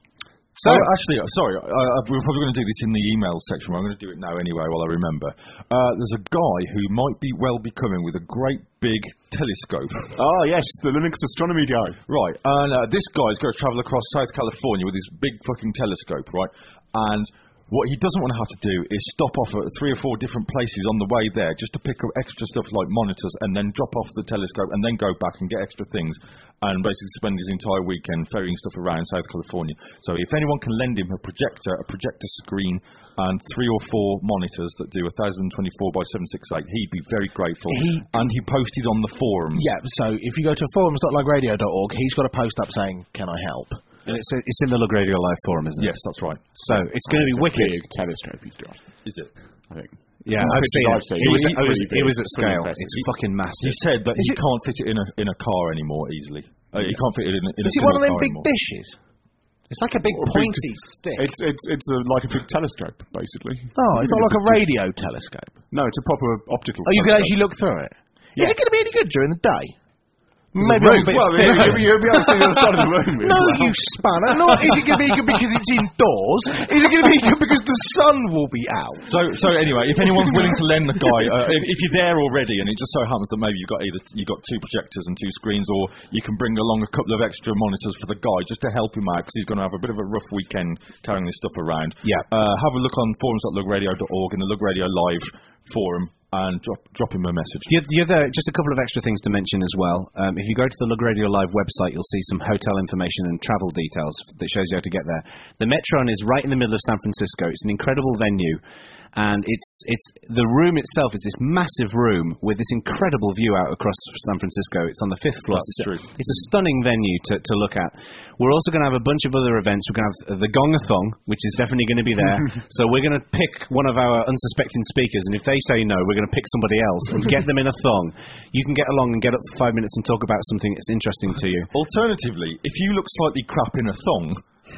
So, oh, actually, uh, sorry, uh, uh, we we're probably going to do this in the email section, but I'm going to do it now anyway while I remember. Uh, there's a guy who might be well be coming with a great big telescope. Ah, yes, the Linux astronomy guy. Right, and uh, this guy's going to travel across South California with his big fucking telescope, right? And what he doesn't want to have to do is stop off at three or four different places on the way there just to pick up extra stuff like monitors and then drop off the telescope and then go back and get extra things and basically spend his entire weekend ferrying stuff around South California. So if anyone can lend him a projector, a projector screen, and three or four monitors that do one thousand twenty-four by seven sixty-eight, he'd be very grateful. He- and he posted on the forums. Yeah, so if you go to forums dot lug radio dot org, he's got a post up saying, "Can I help?" And it's it's in the Lug Radio Live forum, isn't it? Yes, that's right. So it's going to be wicked. Big telescope he's got, Is it? I think. Yeah, The I've pictures seen I've it. seen, It was, it's it was, pretty it was big, at it's pretty scale. impressive. It's fucking He massive. said that he can't fit it in a in a car anymore easily. Uh, he can't fit it in a, in a Is it one of them single car big anymore. dishes? It's like a big Or a big pointy stick. It's it's it's a, like a big telescope, basically. Oh, it's not like a radio telescope. No, it's a proper optical. Oh, you can telescope. actually look through it. Is it going to be any good during the day? Maybe I'm a bit well, thick. you'll, you'll be able to see the other side of the room. No, you spanner. Not is it going to be good because it's indoors? Is it going to be good because the sun will be out? So, so anyway, if anyone's willing to lend the guy, uh, if, if you're there already, and it just so happens that maybe you've got either you've got two projectors and two screens, or you can bring along a couple of extra monitors for the guy just to help him out because he's going to have a bit of a rough weekend carrying this stuff around. Yeah. Uh, have a look on forums dot lug radio dot org in the Lug Radio Live forum and drop drop him a message. The, the other, just a couple of extra things to mention as well. Um, if you go to the Lug Radio Live website, you'll see some hotel information and travel details that shows you how to get there. The Metron is right in the middle of San Francisco. It's an incredible venue, and it's it's the room itself is this massive room with this incredible view out across San Francisco. It's on the fifth floor. That's it's, true. A, it's a stunning venue to, to look at. We're also going to have a bunch of other events. We're going to have the Gongathon, which is definitely going to be there. So we're going to pick one of our unsuspecting speakers, and if they say no, we're going to pick somebody else and get them in a thong. You can get along and get up for five minutes and talk about something that's interesting to you. Alternatively, if you look slightly crap in a thong,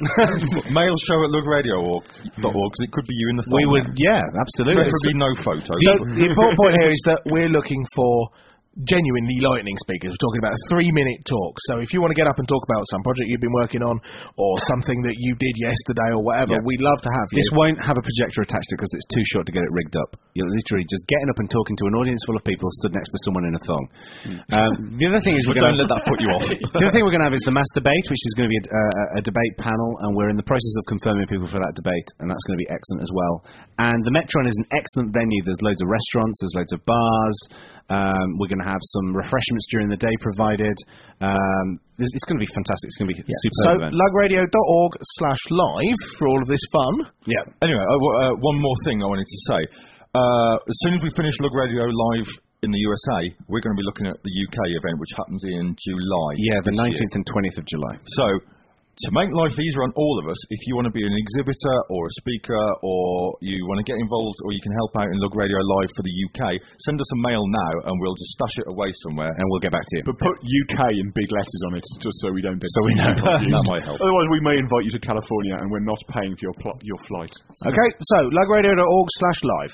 mail show at lug radio dot org because it could be you in the thong. We would, yeah, absolutely. Preferably no photos. So the important point here is that we're looking for genuinely lightning speakers. We're talking about a three-minute talk. So if you want to get up and talk about some project you've been working on or something that you did yesterday or whatever, Yeah. we'd love to have you. This won't have a projector attached to it because it's too short to get it rigged up. You're literally just getting up and talking to an audience full of people stood next to someone in a thong. Um, the other thing is we're Don't going let that put you off. The other thing we're going to have is the mass debate, which is going to be a, a, a debate panel, and we're in the process of confirming people for that debate, and that's going to be excellent as well. And the Metron is an excellent venue. There's loads of restaurants, there's loads of bars. Um, we're going to have some refreshments during the day provided. Um, it's, it's going to be fantastic. It's going to be a superb So event. lug radio dot org slash live for all of this fun. Yeah. Anyway, uh, w- uh, one more thing I wanted to say. Uh, as soon as we finish Lug Radio Live in the U S A, we're going to be looking at the U K event, which happens in July. Yeah, the this year. nineteenth and twentieth of July. So, to make life easier on all of us, if you want to be an exhibitor or a speaker or you want to get involved or you can help out in Lug Radio Live for the U K, send us a mail now and we'll just stash it away somewhere and we'll get back to you. But put U K in big letters on it, just so we don't get So we know. That might help. Otherwise, we may invite you to California and we're not paying for your pl- your flight. So. Okay, so lugradio dot org slash live.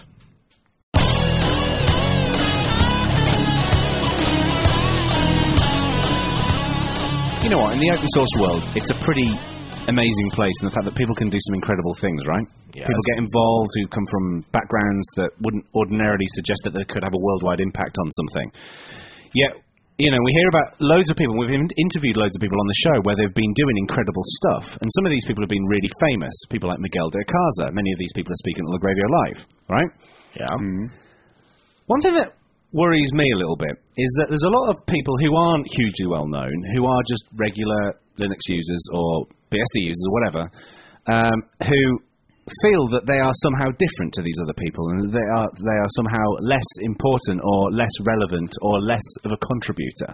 You know what? In the open source world, it's a pretty amazing place in the fact that people can do some incredible things, right? Yeah, people get involved who come from backgrounds that wouldn't ordinarily suggest that they could have a worldwide impact on something. Yet, you know, we hear about loads of people, we've in- interviewed loads of people on the show where they've been doing incredible stuff, and some of these people have been really famous. People like Miguel de Icaza. Many of these people are speaking at Lug Radio Live, right? Yeah. Mm. One thing that worries me a little bit is that there's a lot of people who aren't hugely well known, who are just regular Linux users or B S D users or whatever, um, who feel that they are somehow different to these other people and they are they are somehow less important or less relevant or less of a contributor.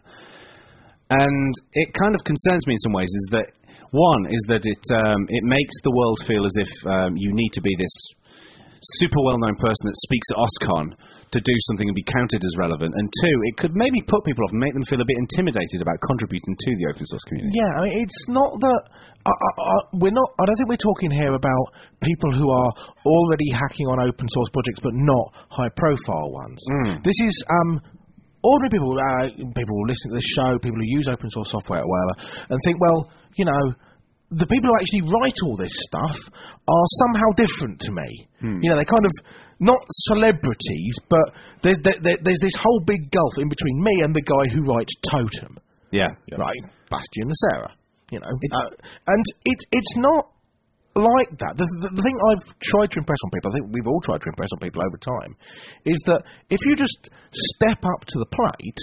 And it kind of concerns me in some ways is that, one, is that it um, it makes the world feel as if um, you need to be this super well-known person that speaks at OSCON to do something and be counted as relevant, and two, it could maybe put people off and make them feel a bit intimidated about contributing to the open source community. Yeah, I mean, it's not that I, I, I, we're not. I don't think we're talking here about people who are already hacking on open source projects, but not high-profile ones. Mm. This is um, ordinary people. Uh, people who listen to the show, people who use open source software or whatever, and think, well, you know, the people who actually write all this stuff are somehow different to me. Hmm. You know, they kind of, not celebrities, but there, there, there's this whole big gulf in between me and the guy who writes Totem. Yeah. Right? Bastian Nocera. You know. Uh, and it, it's not like that. The, the, the thing I've tried to impress on people, I think we've all tried to impress on people over time, is that if you just step up to the plate,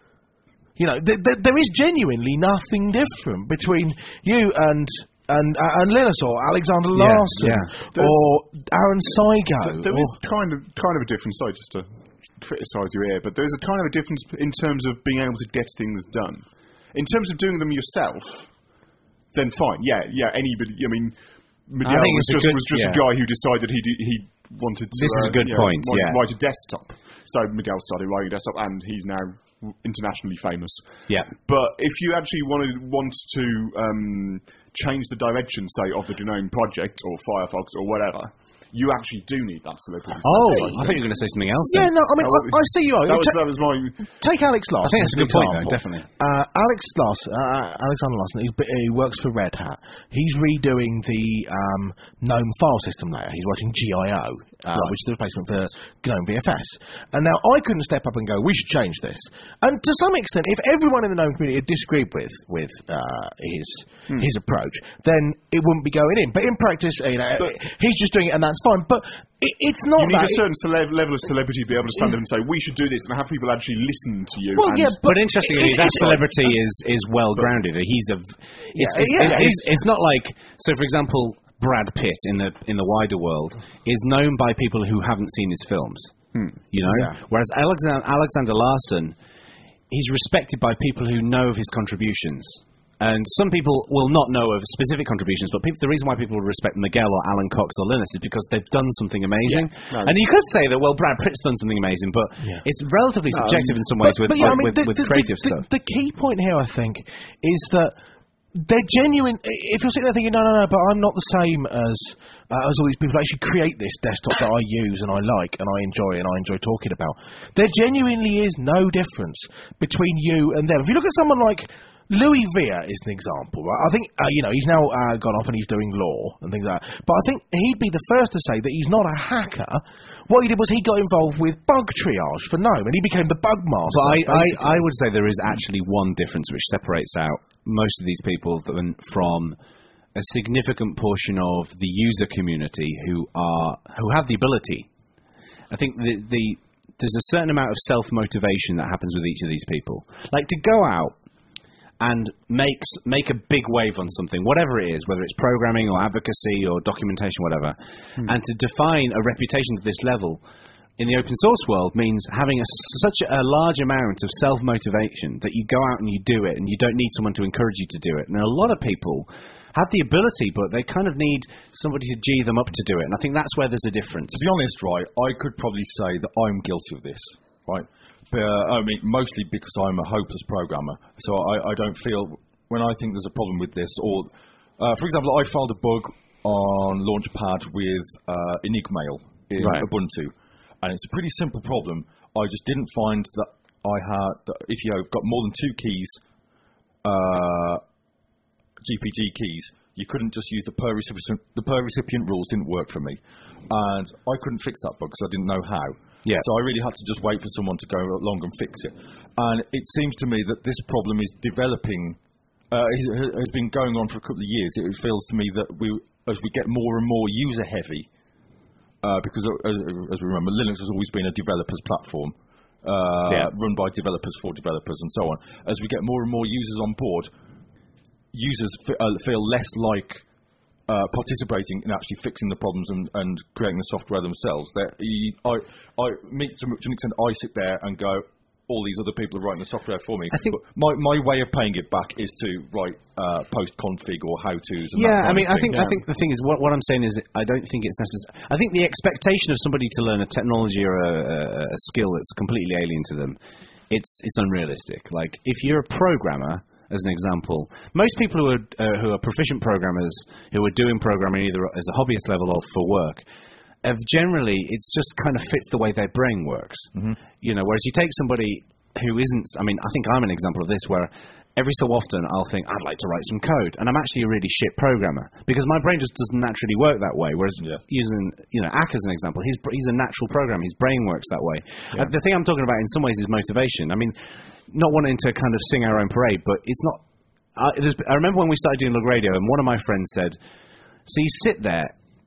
you know, th- th- there is genuinely nothing different between you and and uh, and Linus or Alexander Yeah, Larson yeah. or Aaron Saigo. Th- there or is kind of kind of a difference. Sorry, just to criticise your ear, but there is a kind of a difference in terms of being able to get things done. In terms of doing them yourself, then fine. Yeah, yeah. Anybody. I mean, Miguel think was it's a just good- was just yeah. a guy who decided he he wanted to. This is uh, a good you know, point, write, yeah. write a desktop. So Miguel started writing a desktop, and he's now internationally famous. Yeah. But if you actually wanted want to um, change the direction, say, of the GNOME project or Firefox or whatever, you actually do need that celebrity. Oh, status. I thought you were going to say something else yeah, then. no, I mean, I, I see you. That was, Ta- that was my... Take Alex Larson. I think that's a as an good point, though, example. definitely. Uh, Alex Larson, uh, Alexander Larson, he, he works for Red Hat. He's redoing the um, GNOME file system layer. He's writing G I O, uh, right. which is the replacement for GNOME V F S. And now I couldn't step up and go, we should change this. And to some extent, if everyone in the GNOME community had disagreed with with uh, his hmm. his approach, then it wouldn't be going in. But in practice, you know, but he's just doing it, and that's fine. But it, it's not. You need that a certain cele- level of celebrity to be able to stand up and say, we should do this, and have people actually listen to you. Well, and yeah, But, but interestingly, it, that celebrity is, is well grounded. He's a. It's, Yeah, it's, yeah, it's, it's not like, so for example, Brad Pitt in the in the wider world is known by people who haven't seen his films. Hmm. You know, Yeah. whereas Alexander, Alexander Larson, he's respected by people who know of his contributions. And some people will not know of specific contributions, but people, the reason why people would respect Miguel or Alan Cox or Linus is because they've done something amazing. Yeah, no, and you could say that, well, Brad Pitt's done something amazing, but Yeah. it's relatively No, subjective in some ways But, with, but yeah, I with, mean, the, with the, creative the, stuff. The, the key point here, I think, is that they're genuine. If you're sitting there thinking, no, no, no, but I'm not the same as uh, as all these people who actually create this desktop that I use and I like and I enjoy and I enjoy talking about, there genuinely is no difference between you and them. If you look at someone like Louis Vere is an example, right? I think, uh, you know, he's now uh, gone off and he's doing law and things like that. But I think he'd be the first to say that he's not a hacker. What he did was he got involved with bug triage for GNOME, and he became the bug master. But I, I, I would say there is actually one difference which separates out most of these people from a significant portion of the user community who are who have the ability. I think the, the there's a certain amount of self-motivation that happens with each of these people. Like, to go out and make, make a big wave on something, whatever it is, whether it's programming or advocacy or documentation, whatever, hmm. and to define a reputation to this level in the open source world means having a, such a large amount of self-motivation that you go out and you do it, and you don't need someone to encourage you to do it. And a lot of people have the ability, but they kind of need somebody to G them up to do it. And I think that's where there's a difference. To be honest, right, I could probably say that I'm guilty of this, right? But, uh, I mean, mostly because I'm a hopeless programmer. So I, I don't feel, when I think there's a problem with this, or, uh, for example, I filed a bug on Launchpad with uh, Enigmail in Right. Ubuntu. And it's a pretty simple problem. I just didn't find that I had, that if you've got more than two keys, uh, G P G keys, you couldn't just use the per recipient. The per recipient rules didn't work for me, and I couldn't fix that bug because I didn't know how. Yeah. So I really had to just wait for someone to go along and fix it. And it seems to me that this problem is developing. Uh, it has been going on for a couple of years. It feels to me that we, as we get more and more user heavy, uh, because uh, as we remember, Linux has always been a developer's platform. Uh, Yeah. run by developers for developers and so on. As we get more and more users on board, users f- uh, feel less like uh, participating in actually fixing the problems and, and creating the software themselves. They're, you- I, I, me, to an extent, I sit there and go, all these other people are writing the software for me. I think- But my, my way of paying it back is to write uh, post config or how tos. And Yeah, that I kind mean, of I think thing. I think the thing is, what, what I'm saying is, I don't think it's necessary. I think the expectation of somebody to learn a technology or a, a, a skill that's completely alien to them, it's it's unrealistic. Like, if you're a programmer, as an example, most people who are uh, who are proficient programmers, who are doing programming either as a hobbyist level or for work, have generally, it's just kind of fits the way their brain works. Mm-hmm. You know, whereas you take somebody who isn't, I mean, I think I'm an example of this, where every so often I'll think, I'd like to write some code, and I'm actually a really shit programmer, because my brain just doesn't naturally work that way, whereas Yeah. using, you know, Ack as an example, he's, he's a natural programmer, his brain works that way. Uh, the thing I'm talking about in some ways is motivation. I mean, not wanting to kind of sing our own parade, but it's not, I, there's, I remember when we started doing Lug Radio, and one of my friends said, so you sit there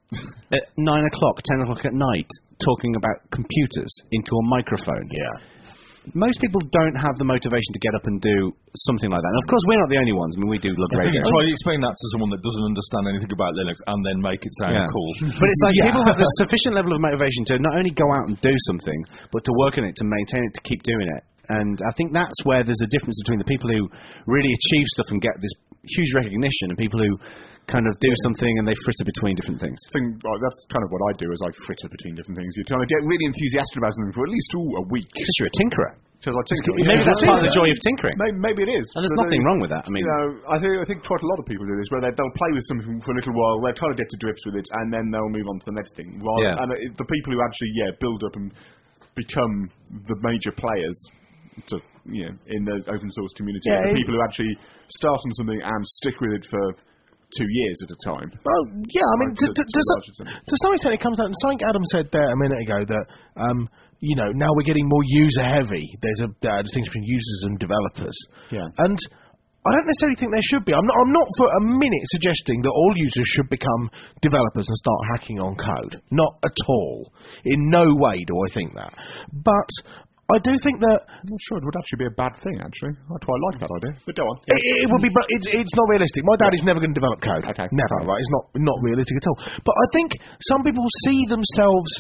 at nine o'clock, ten o'clock at night, talking about computers into a microphone. Yeah. Most people don't have the motivation to get up and do something like that. And of course, we're not the only ones. I mean, we do Lug I think Radio. try to explain that to someone that doesn't understand anything about Linux and then make it sound Yeah. cool. But it's like people have the sufficient level of motivation to not only go out and do something, but to work on it, to maintain it, to keep doing it. And I think that's where there's a difference between the people who really achieve stuff and get this huge recognition and people who kind of do something and they fritter between different things. Thing, well, that's kind of what I do, is I fritter between different things. You kind of get really enthusiastic about something for at least ooh, a week. Because you're a tinkerer. Because I tinker. Maybe that's part of the joy of tinkering. Maybe, maybe it is. And there's But nothing they- wrong with that. I mean, You know, I think I think quite a lot of people do this, where they, they'll play with something for a little while, they'll kind of get to grips with it, and then they'll move on to the next thing. Rather, Yeah. And it, the people who actually, yeah, build up and become the major players, to you know, in the open source community, Yeah, are the it- people who actually start on something and stick with it for two years at a time. Well, yeah, I mean, Right, to, to- to, to to, a some, large extent. to some extent it comes down to something Adam said there a minute ago, that, um, you know, now we're getting more user-heavy. There's a uh, distinction between users and developers. Yeah. And I don't necessarily think there should be. I'm not, I'm not for a minute suggesting that all users should become developers and start hacking on code. Not at all. In no way do I think that. But I do think that I'm not sure it would actually be a bad thing, actually. I quite like that idea. But go on. It, it would be, but it's, it's not realistic. My dad is never going to develop code. Okay. Never, right? It's not not realistic at all. But I think some people see themselves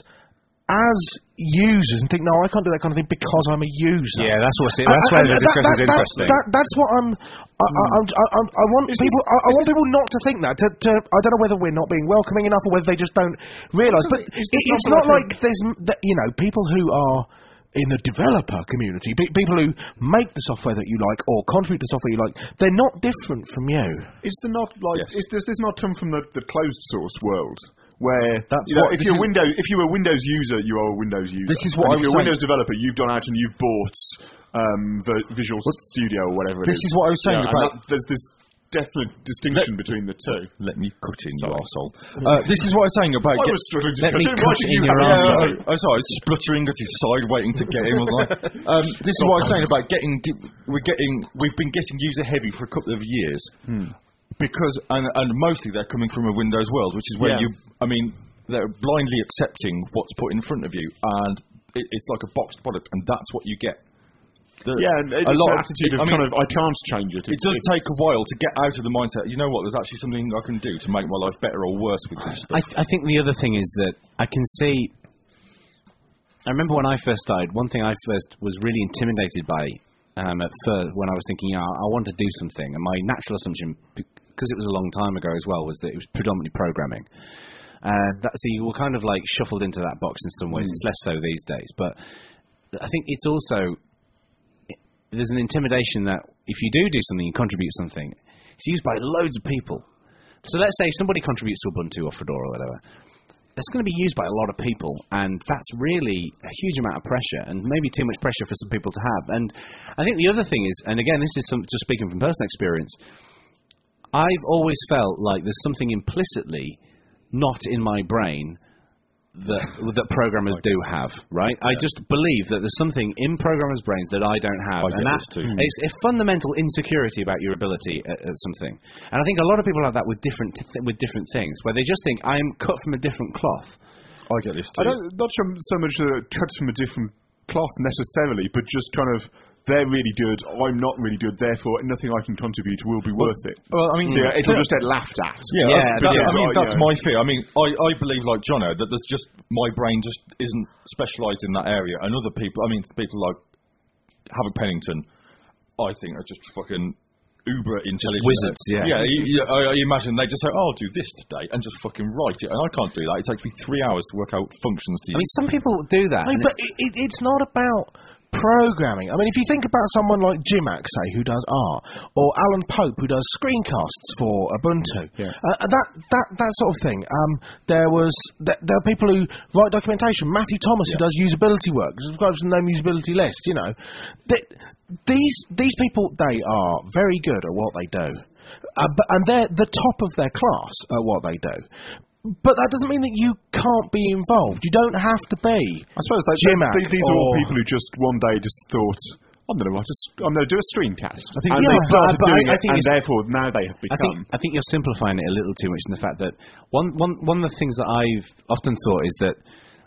as users and think, no, I can't do that kind of thing because I'm a user. yeah, that's what. That's Uh, where uh, the that- discussion that- is that- interesting. that- that's what I'm. I, I, I'm- I, I, I want people. I, I want people not to think that. To, to, I don't know whether we're not being welcoming enough or whether they just don't realise. But Is it, this it's not not like like there's, m- that, you know, people who are in the developer community, pe- people who make the software that you like or contribute to the software you like. They're not different from you. Is there not like Yes. is does this not come from the, the closed source world, where That's you know, what- if this you're is- Windows if you're a Windows user, you are a Windows user. This is what And I if was you're a saying. Windows developer, you've gone out and you've bought um, Vi- Visual Studio or whatever it This is. is what I was saying Yeah, and about- that, there's this definite distinction between the two. Let me cut in, you arsehole. Uh, this is what I was saying about... I get- was struggling to Let cut me in. cut Why did in you your have arse. to Yeah, say? I, I was I was spluttering at his side, waiting to get him. Wasn't I? Um, this is what I was saying about getting. di- We're getting. We've been getting user heavy for a couple of years because, and, and mostly they're coming from a Windows world, which is where Yeah. you. I mean, they're blindly accepting what's put in front of you, and it, it's like a boxed product, and that's what you get. The, Yeah, and it's a lot an attitude of I mean, kind of I can't change it. It It's- does it's- take a while to get out of the mindset. You know what? There's actually something I can do to make my life better or worse with this stuff. I, th- I think the other thing is that I can see. I remember when I first started, one thing I first was really intimidated by um, at first when I was thinking, yeah, I want to do something, and my natural assumption, because it was a long time ago as well, was that it was predominantly programming. And that, so you were kind of like shuffled into that box in some ways. Mm. It's less so these days. But I think it's also, there's an intimidation that if you do do something, you contribute something, it's used by loads of people. So let's say if somebody contributes to Ubuntu or Fedora or whatever, that's going to be used by a lot of people, and that's really a huge amount of pressure, and maybe too much pressure for some people to have. And I think the other thing is, and again, this is some, just speaking from personal experience, I've always felt like there's something implicitly not in my brain that that programmers do have, right? Yeah. I just believe that there's something in programmers' brains that I don't have, I and that is a fundamental insecurity about your ability at, at something. And I think a lot of people have that with different th- with different things, where they just think I'm cut from a different cloth. I get this too. I don't, not so, so much uh, cut from a different cloth necessarily, but just kind of, they're really good, I'm not really good, therefore nothing I can contribute will be worth it. Well, I mean, yeah, it'll just get laughed at. Yeah, yeah, I, that, yeah. I mean, Like, that's you know. my fear. I mean, I, I believe, like Jono, that there's just, my brain just isn't specialised in that area, and other people, I mean, people like Havoc Pennington, I think are just fucking uber intelligent. Wizards, yeah. Yeah, you, you, I, I imagine they just say, oh, I'll do this today, and just fucking write it, and I can't do that. It takes me three hours to work out functions to use. I mean, some people do that. I mean, but it, it, it's not about programming. I mean, if you think about someone like Jimac, say, who does art, or Alan Pope, who does screencasts for Ubuntu, Yeah. uh, that that that sort of thing. Um, there was th- there are people who write documentation. Matthew Thomas, Yeah. who does usability work, subscribes to the No Usability List. You know, Th- these these people, they are very good at what they do, uh, but, and they're the top of their class at what they do. But that doesn't mean that you can't be involved. You don't have to be. I suppose they, Jimac they, these are all or- people who just one day just thought, I'm going to write a, s- I'm going to do a streamcast. I think- and yeah, they started but I- doing I it, think and it's- therefore now they have I think become. I think you're simplifying it a little too much in the fact that one one one of the things that I've often thought is that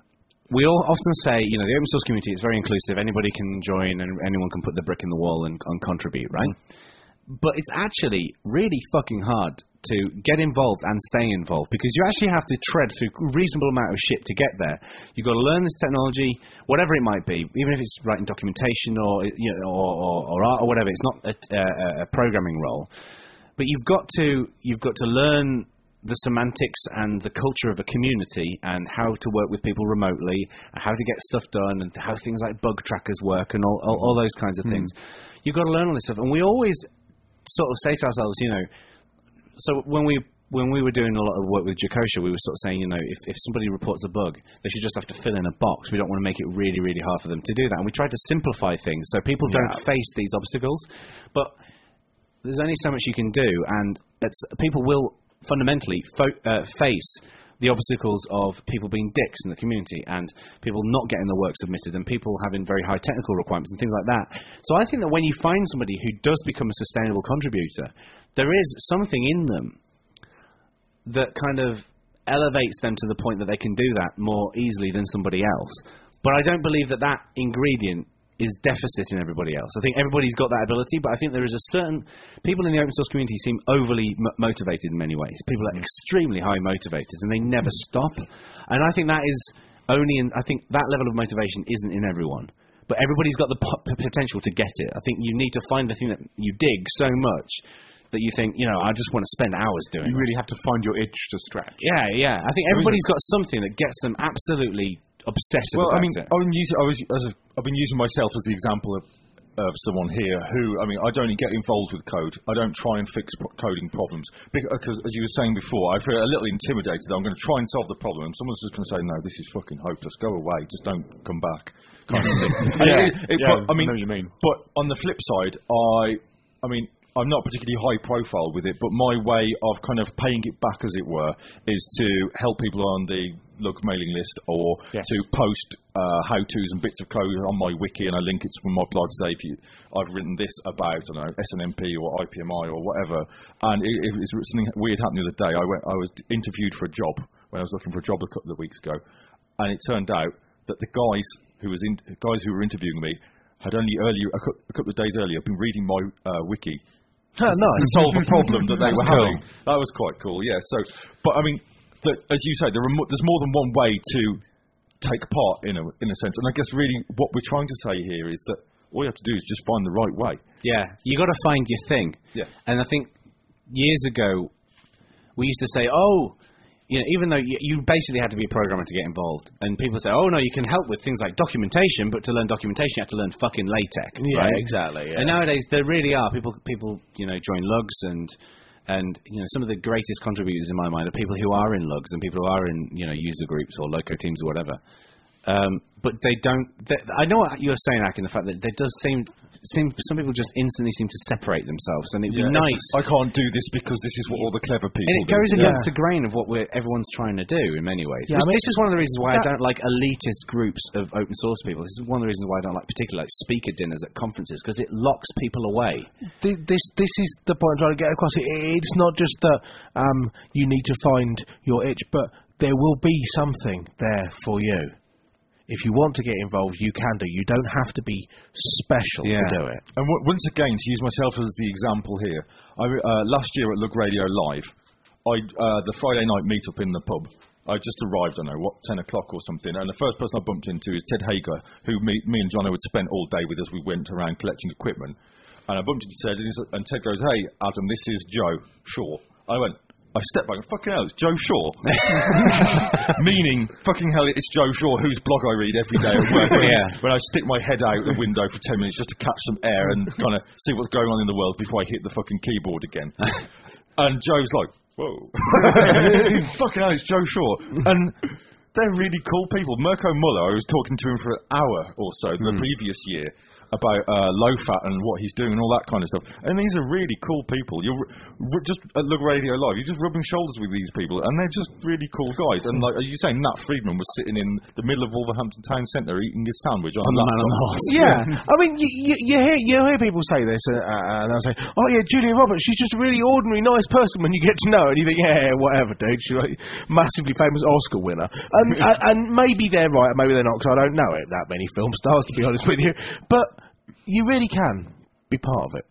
we all often say, you know, the open source community is very inclusive. Anybody can join, and anyone can put the brick in the wall and, and contribute, right? Mm. But it's actually really fucking hard to get involved and stay involved, because you actually have to tread through a reasonable amount of shit to get there. You've got to learn this technology, whatever it might be, even if it's writing documentation or you know, or, or, or art or whatever. It's not a, a, a programming role, but you've got to you've got to learn the semantics and the culture of a community, and how to work with people remotely, and how to get stuff done, and how things like bug trackers work, and all, all, all those kinds of mm. things. You've got to learn all this stuff, and we always sort of say to ourselves, you know. So when we when we were doing a lot of work with Jacosha, we were sort of saying, you know, if, if somebody reports a bug, they should just have to fill in a box. We don't want to make it really, really hard for them to do that. And we tried to simplify things so people yeah. don't face these obstacles. But there's only so much you can do, and it's, people will fundamentally fo- uh, face the obstacles of people being dicks in the community, and people not getting the work submitted, and people having very high technical requirements and things like that. So I think that when you find somebody who does become a sustainable contributor, there is something in them that kind of elevates them to the point that they can do that more easily than somebody else. But I don't believe that that ingredient is deficit in everybody else. I think everybody's got that ability, but I think there is a certain... People in the open source community seem overly m- motivated in many ways. People are extremely high motivated, and they never stop. And I think that is only in... I think that level of motivation isn't in everyone. But everybody's got the p- potential to get it. I think you need to find the thing that you dig so much that you think, you know, I just want to spend hours doing You it. really have to find your itch to scratch. Yeah, yeah. I think everybody's got something that gets them absolutely obsessive Well, about I mean, it. I've been using, I was, as a, I've been using myself as the example of, of someone here who, I mean, I don't get involved with code. I don't try and fix pro- coding problems. Because, as you were saying before, I feel a little intimidated that I'm going to try and solve the problem. Someone's just going to say, no, this is fucking hopeless. Go away. Just don't come back. Kind of thing. Yeah, it, it, yeah, but, I mean, I know what you mean. But on the flip side, I, I mean, I'm not particularly high profile with it, but my way of kind of paying it back, as it were, is to help people on the local mailing list, or yes. to post uh, how-tos and bits of code on my wiki, and I link it from my blog. Say, if you, I've written this about, I don't know, S N M P or I P M I or whatever, and it, it was something weird happened the other day. I went, I was interviewed for a job when I was looking for a job a couple of weeks ago, and it turned out that the guys who was in, guys who were interviewing me had only earlier a couple of days earlier been reading my uh, wiki. Oh, nice. To solve a problem that they were cool. having. That was quite cool, yeah. So, but I mean, the, as you say, there are mo- there's more than one way to take part in a in a sense, and I guess really what we're trying to say here is that all you have to do is just find the right way. Yeah, you got to find your thing. Yeah. And I think years ago, we used to say, oh, you know, even though you, you basically had to be a programmer to get involved, and people say, oh no, you can help with things like documentation, but to learn documentation, you have to learn fucking LaTeX. Yeah, right? exactly. Yeah. And nowadays, there really are people, people, you know, join Lugs, and and you know, some of the greatest contributors in my mind are people who are in Lugs and people who are in, you know, user groups or loco teams or whatever. Um, but they don't. They, I know what you're saying, Ak, in the fact that there does seem. Seem, some people just instantly seem to separate themselves, and it'd Yeah, be nice. I can't do this because this is what all the clever people And it do. goes against Yeah. the grain of what we're, everyone's trying to do in many ways. Yeah, Which- I mean, this is one of the reasons why I that- don't like elitist groups of open source people. This is one of the reasons why I don't like particularly like speaker dinners at conferences, because it locks people away. Th- This this is the point I'm trying to get across. It, it's not just that um, you need to find your itch, but there will be something there for you. If you want to get involved, you can do. You don't have to be special Yeah. to do it. And w- once again, to use myself as the example here, I, uh, last year at Lug Radio Live, I uh, the Friday night meetup in the pub, I just arrived, I don't know, what, ten o'clock or something, and the first person I bumped into is Ted Hager, who me, me and Jono had spent all day with as we went around collecting equipment. And I bumped into Ted, and, he's, and Ted goes, hey, Adam, this is Joe Shaw. I went, I stepped back and fucking hell, it's Joe Shaw. Meaning, fucking hell, it's Joe Shaw, whose blog I read every day at work. Yeah. When I stick my head out the window for ten minutes just to catch some air and kind of see what's going on in the world before I hit the fucking keyboard again. And Joe's like, whoa. Fucking hell, it's Joe Shaw. And they're really cool people. Mirko Muller, I was talking to him for an hour or so the previous year about uh, low-fat and what he's doing and all that kind of stuff. And these are really cool people. You're r- just at Lug Radio Live, you're just rubbing shoulders with these people, and they're just really cool guys. And like you say, Nat Friedman was sitting in the middle of Wolverhampton Town Centre eating his sandwich on a laptop. Yeah, I mean, you, you, you hear you hear people say this, uh, uh, and they'll say, "Oh yeah, Julia Roberts, she's just a really ordinary, nice person." When you get to know her, and you think, "Yeah, whatever, dude." She's like massively famous Oscar winner, and and, and maybe they're right, maybe they're not, because I don't know it that many film stars, to be honest with you. But you really can be part of it.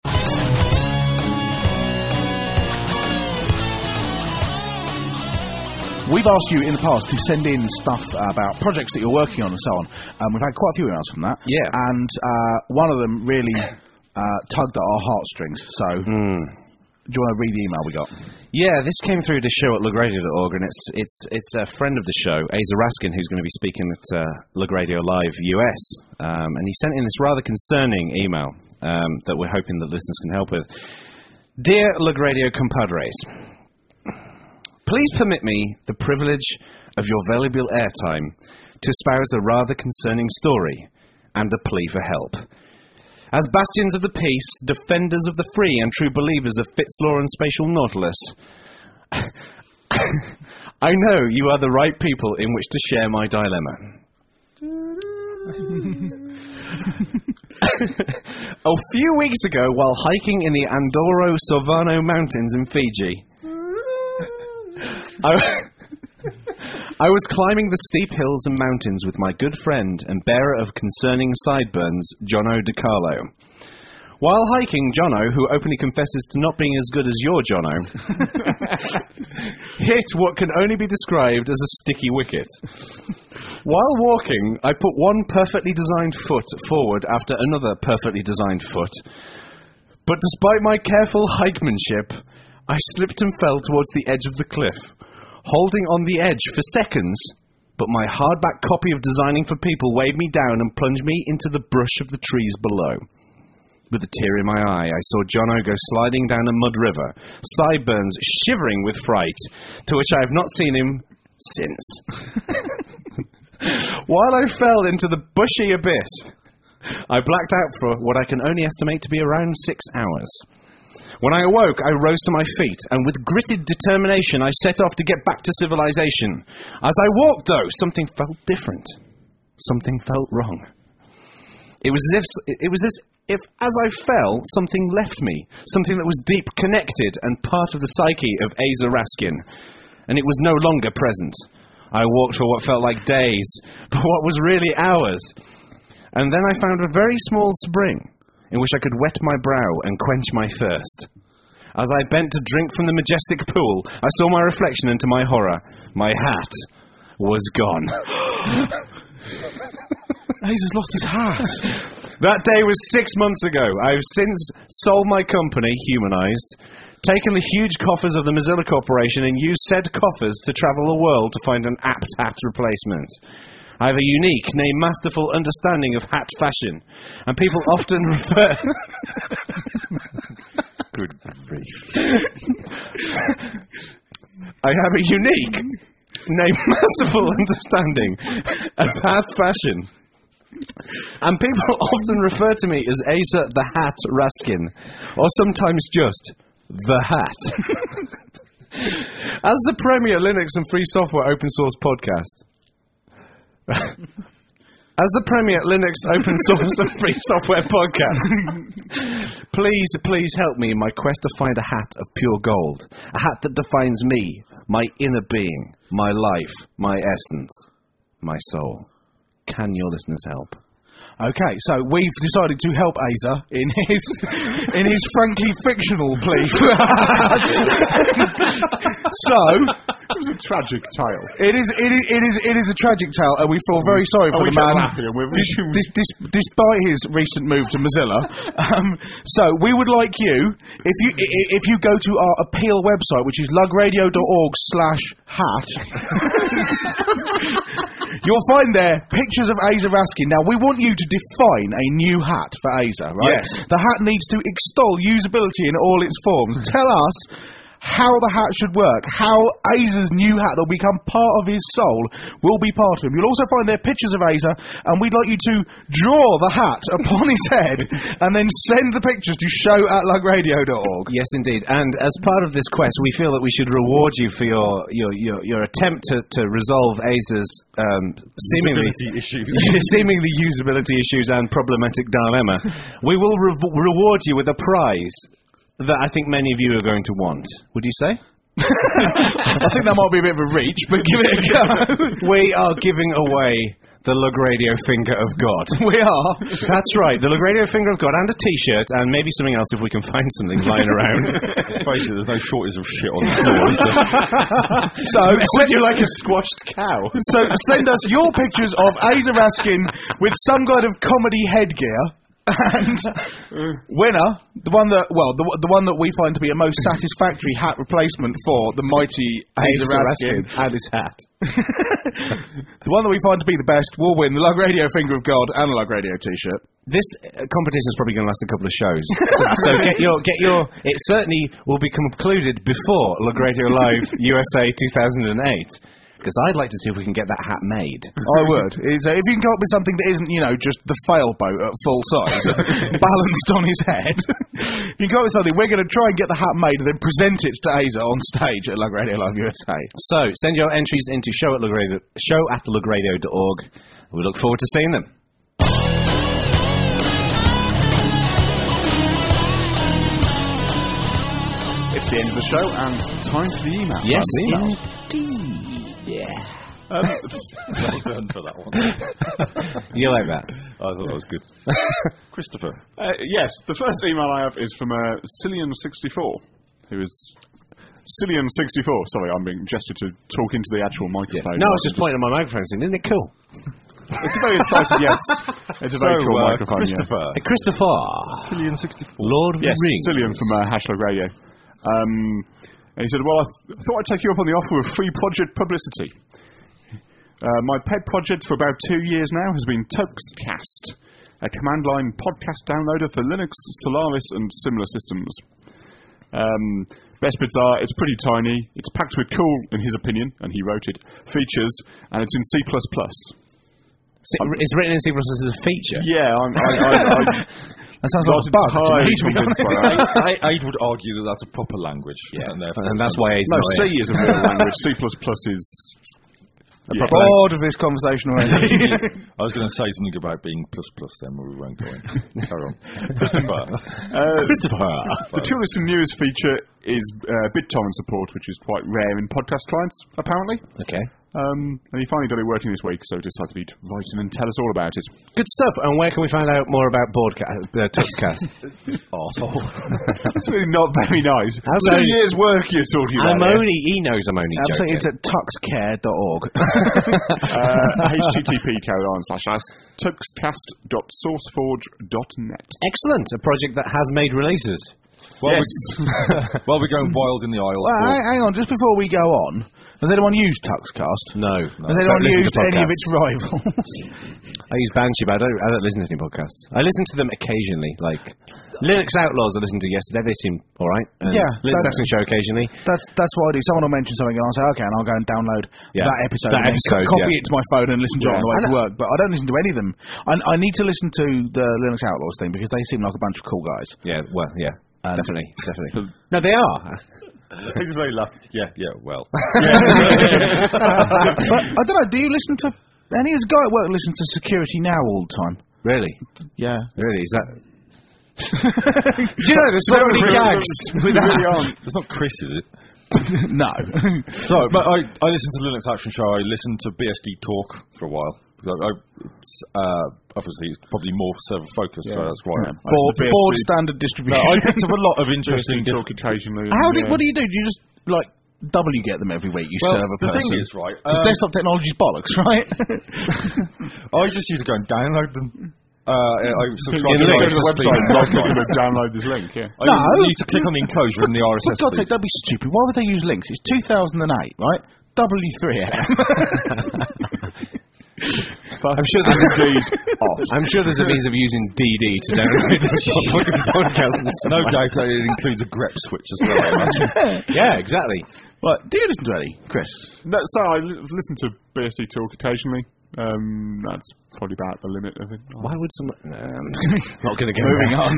We've asked you in the past to send in stuff about projects that you're working on and so on. Um, we've had quite a few emails from that. Yeah. And uh, one of them really uh, tugged at our heartstrings. So, do you want to read the email we got? Yeah, this came through to show at lug radio dot org, and it's it's it's a friend of the show, Asa Raskin, who's going to be speaking at uh, Lug Radio Live U S, um, and he sent in this rather concerning email um, that we're hoping that listeners can help with. Dear Lug Radio compadres, please permit me the privilege of your valuable airtime to espouse a rather concerning story and a plea for help. As bastions of the peace, defenders of the free and true believers of Fitzlaw and Spatial Nautilus, I know you are the right people in which to share my dilemma. A few weeks ago, while hiking in the Andoro Sorvano Mountains in Fiji, I, I was climbing the steep hills and mountains with my good friend and bearer of concerning sideburns, Jono DiCarlo. While hiking, Jono, who openly confesses to not being as good as your Jono, hit what can only be described as a sticky wicket. While walking, I put one perfectly designed foot forward after another perfectly designed foot. But despite my careful hikemanship, I slipped and fell towards the edge of the cliff, holding on the edge for seconds, but my hardback copy of Designing for People weighed me down and plunged me into the brush of the trees below. With a tear in my eye, I saw Jono go sliding down a mud river, sideburns shivering with fright, to which I have not seen him since. While I fell into the bushy abyss, I blacked out for what I can only estimate to be around six hours. When I awoke, I rose to my feet, and with gritted determination, I set off to get back to civilization. As I walked, though, something felt different. Something felt wrong. It was as if, it was as if, as I fell, something left me, something that was deep connected and part of the psyche of Asa Raskin, and it was no longer present. I walked for what felt like days, but what was really hours. And then I found a very small spring, in which I could wet my brow and quench my thirst. As I bent to drink from the majestic pool, I saw my reflection, and to my horror, my hat was gone. He's lost his hat. That day was six months ago. I've since sold my company, Humanized, taken the huge coffers of the Mozilla Corporation and used said coffers to travel the world to find an apt hat replacement. I have a unique, nay masterful understanding of hat fashion, and people often refer... Good grief. I have a unique, nay masterful understanding of hat fashion, and people often refer to me as Asa the Hat Raskin, or sometimes just the Hat. As the premier Linux and free software open source podcast, as the premier Linux open source and free software podcast, please, please help me in my quest to find a hat of pure gold, a hat that defines me, my inner being, my life, my essence, my soul. Can your listeners help? Okay, so we've decided to help Asa in his in his frankly fictional plea. So it was a tragic tale. It is it is it is it is a tragic tale, and we feel very sorry for oh, the man. We're dis- dis- dis- despite his recent move to Mozilla. Um, so we would like you, if you i- if you go to our appeal website, which is lugradio dot org slash hat. You'll find there pictures of Asa Raskin. Now, we want you to define a new hat for Asa, right? Yes. The hat needs to extol usability in all its forms. Tell us how the hat should work, how Asa's new hat that will become part of his soul will be part of him. You'll also find there pictures of Asa, and we'd like you to draw the hat upon his head and then send the pictures to show at lugradio dot org. Yes, indeed. And as part of this quest, we feel that we should reward you for your your your, your attempt to, to resolve Asa's um, seemingly Usability issues. seemingly usability issues and problematic dilemma. We will re- reward you with a prize that I think many of you are going to want. Would you say? I think that might be a bit of a reach, but give it a go. We are giving away the Lugradio Finger of God. We are. That's right, the Lugradio Finger of God, and a T-shirt, and maybe something else if we can find something lying around. Basically, there's no shortage of shit on the floor, is there? So, send You're like a squashed cow. So send us your pictures of Asa Raskin with some kind of comedy headgear. And winner, the one that, well, the, the one that we find to be a most satisfactory hat replacement for the mighty Asa Raskin. and his hat. The one that we find to be the best will win the Lug Radio Finger of God and a Lug Radio T-shirt. This uh, competition is probably going to last a couple of shows. So get your, get your, it certainly will be concluded before Lugradio Live U S A two thousand eight. Because I'd like to see if we can get that hat made. I would. It's, uh, if you can come up with something that isn't, you know, just the failboat at full size, balanced on his head. If you can come up with something, we're going to try and get the hat made and then present it to Asa on stage at Lug Radio Live U S A. So send your entries into show at lugradio, show at lugradio dot org. We look forward to seeing them. It's the end of the show, and time for the email. Yes, Time for the email. indeed. Yeah. Um, Well done for that one. You like that? I thought that was good. Christopher. uh, yes, the first email I have is from uh, Cillian sixty-four, who is Cillian sixty-four. Sorry, I'm being gestured to talk into the actual microphone. No, I was just pointing at my microphone saying, isn't it cool? It's a very exciting, yes. It's a very So, cool uh, microphone. Christopher. Hey, Christopher. Cillian sixty-four. Lord of Yeah. the Yes, Rings. Cillian from uh, Hashtag Radio. Um, and he said, well, I th- thought I'd take you up on the offer of free project publicity. Uh, my pet project for about two years now has been Tuxcast, a command line podcast downloader for Linux, Solaris, and similar systems. Um, best bits are, it's pretty tiny, it's packed with cool, in his opinion, and he wrote it, features, and it's in C plus plus. C- it's written in C plus plus as a feature. Yeah, I'm, I, I, I, That sounds not like a bug. entirely to me, to be convinced by honest. that. I, I would argue that that's a proper language. Yeah, and, therefore and that's why he's No, not C here. is a real language, C plus plus is... Yeah. Bored of this conversation already. I was going to say something about being plus plus then, but we won't go in. Carry on. Christopher. Uh, Christopher. The Tools and News feature is uh, BitTorrent support, which is quite rare in podcast clients, apparently. Okay. Um, and he finally got it working this week, so decided he'd write in and tell us all about it. Good stuff. And where can we find out more about Broadcast, uh, Tuxcast? Arsehole. That's really not very nice. I'm Two only- years' work you're talking about. I'm here. only, he knows I'm only I joking. think it's at tuxcare dot org. uh, http colon slash slash tuxcast dot sourceforge dot net. Excellent. A project that has made releases. While, Yes. we, while we're going wild in the aisle. Well, for- hang, hang on, just before we go on, has anyone used Tuxcast? No. Has anyone Don't listen to used any of podcasts. its rivals? I use Banshee, but I don't, I don't listen to any podcasts. I listen to them occasionally, like Linux Outlaws I listened to yesterday, they seem alright. Yeah, Linux that's- Action Show occasionally. That's that's what I do. Someone will mention something and I'll say, okay, and I'll go and download Yeah. that episode That and then episode, copy yeah. it to my phone and listen to it on the way And to work. But I don't listen to any of them. I, I need to listen to the Linux Outlaws thing because they seem like a bunch of cool guys. Yeah, well, yeah. Um, definitely, definitely. No, they are. He's very laughing. Yeah, yeah, well. But I don't know, do you listen to any of this guy at work listens to Security Now all the time? Really? Yeah. Really? Is that... Do you know, there's so many gags with that. It's not Chris, is it? No. So, but I, I listen to the Linux Action Show. I listened to B S D Talk for a while. I, I, it's, uh, obviously, it's probably more server focused, so that's why. Yeah. Board, the B S D. board standard No, distribution. I picked up a lot of interesting. Interesting talk occasionally. How and, do, yeah. what do you do? Do you just, like, W get them every week, you Well, server the person? thing is, right? Because um, desktop technology's bollocks, right? I just used to go and download them. Uh, I subscribed You to go the to the website and like, click on the download this link, yeah. I used, I used to click on the enclosure in the R S For S God's feed. sake, don't be stupid. Why would they use links? It's two thousand eight, right? W three M. I'm sure there's off. I'm sure there's a means of using D D to download this podcast. No doubt that it includes a grep switch as well, I imagine. Yeah, exactly. Right, do you listen to any, Chris? No, so I li- listen to B S D Talk occasionally. Um, that's probably about the limit, I think. Why would someone... Um, not going to go Moving there. on.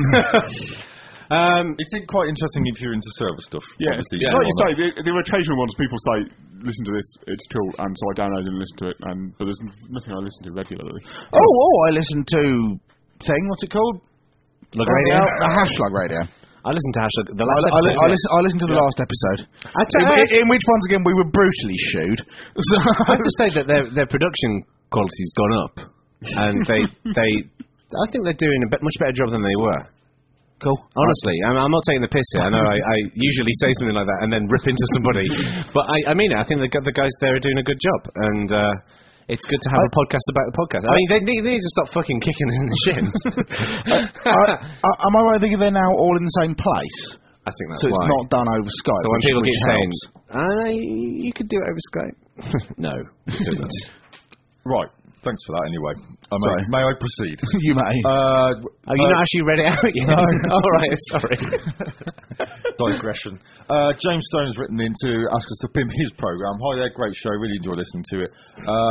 Um, It's quite interesting if you're into server stuff. Yeah, obviously. like you say, there, there are occasional ones people say, listen to this, it's cool, and so I download it and listen to it, and but there's n- nothing I listen to regularly. Oh, oh, I listen to thing. What's it called? Lug Radio? A Hashlug Radio. I listened to Hashtag... The I, last li- I, li- episode, I, yeah. listen, I listened to the last episode. I tell In, you, in, in which, once again, we were brutally shooed. So, I have to say that their their production quality's gone up, and they they I think they're doing a bit, much better job than they were. cool. Honestly, I'm, I'm not taking the piss here. I know I, I usually say something like that and then rip into somebody, but I, I mean it. I think the gu- the guys there are doing a good job, and uh, it's good to have a podcast about the podcast. I mean, they need, they need to stop fucking kicking us in the shins. I, I, am I right thinking they're now all in the same place? I think that's So it's why. not done over Skype. So when which- people which keep saying, helps. "Ah, you could do it over Skype," no, you couldn't. Right, thanks for that anyway. Uh, may, Sorry. may I proceed? You may. Uh, Oh, you uh, not actually read it out yet? No. All right, sorry. digression. Uh, James Stone's written in to ask us to pimp his program. Hi there, great show. Really enjoy listening to it.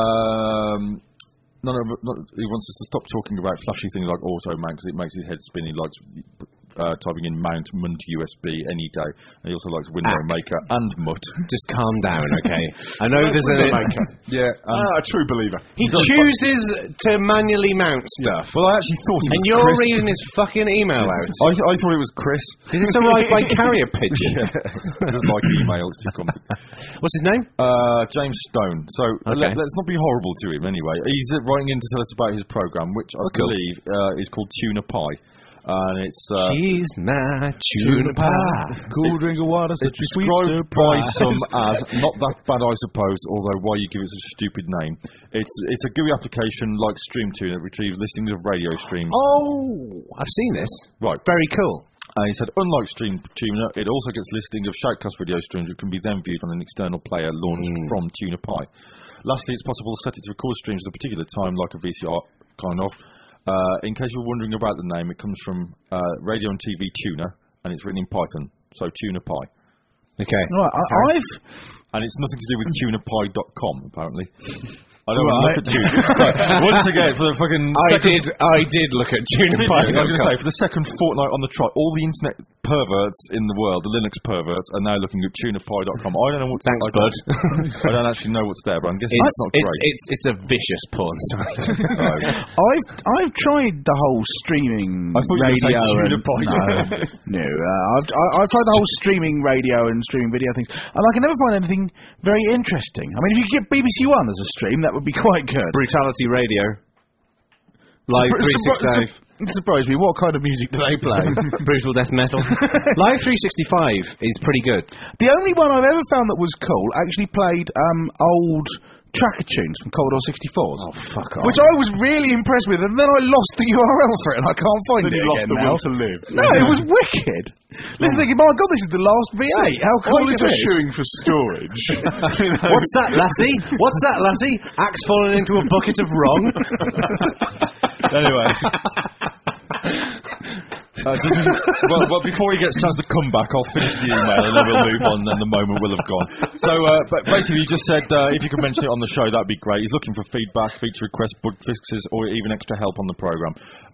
Um, none of, not, he wants us to stop talking about flashy things like auto mount because it makes his head spin. He likes uh, typing in mount, munt, U S B any day. And he also likes window Ah. maker and mutt. Just calm down, okay? I know there's a. Yeah. Um, Ah, a true believer. He chooses to manually mount stuff. well, I actually thought it And was you're Chris. reading his fucking email out. I, I thought it was Chris. Is this arrived by carrier pigeon? Doesn't like email. It's too complicated. What's his name? Uh, James Stone. So Okay. let, us not be horrible to him anyway. He's uh, writing in to tell us about his program, which I cool. believe uh, is called Tuna Pie. And it's uh, She's my tuna pie. Cool drink of water, it's such a sweet described by surprise. some as not that bad, I suppose. Although why you give it such a stupid name? It's it's a G U I application like StreamTune that retrieves listings of radio streams. Oh, I've seen this. Right. Very cool. And he said, unlike StreamTuner, it also gets listing of Shoutcast video streams that can be then viewed on an external player launched Mm. from TunerPie. Lastly, it's possible to set it to record streams at a particular time, like a V C R, kind of. Uh, in case you're wondering about the name, it comes from uh, Radio and T V Tuner, and it's written in Python, so TunerPie. Okay. Right, I, I've And it's nothing to do with tunerpie dot com, apparently. I don't Right. want to look at Tuner. Once again, for the fucking I second... did. I did look at tuna I pie. was going to say, for the second fortnight on the trot, all the internet perverts in the world, the Linux perverts, are now looking at tunerpie dot com. I don't know what's... Thanks, I don't, bud. I don't actually know what's there, but I'm guessing It's, it's, not it's, great. it's, it's a vicious porn site. I've I've tried the whole streaming I thought you were radio. gonna say and, TunerPie. no, no. Uh, I've I, I've tried the whole streaming radio and streaming video things, and I can never find anything very interesting. I mean, if you could get B B C One as a stream, that would be quite good. Brutality Radio. Live Surpri- three sixty-five. surpri- It surprised me. What kind of music do they play? Brutal death metal. Live three sixty-five is pretty good. The only one I've ever found that was cool actually played um, old tracker tunes from Commodore sixty-fours. Oh, fuck off. Which I was really impressed with, and then I lost the U R L for it, and I can't find Then it you lost again the now. will to live. No, it was wicked. Listen, thinking, my God, this is the last V eight. How cool All is of this? shooing for storage. What's that, lassie? What's that, lassie? Axe falling into a bucket of wrong? Anyway. Uh, just, well, well, before he gets a chance to come back, I'll finish the email and then we'll move on, and the moment will have gone. So, uh, but basically, you just said uh, if you could mention it on the show, that'd be great. He's looking for feedback, feature requests, bug fixes, or even extra help on the programme.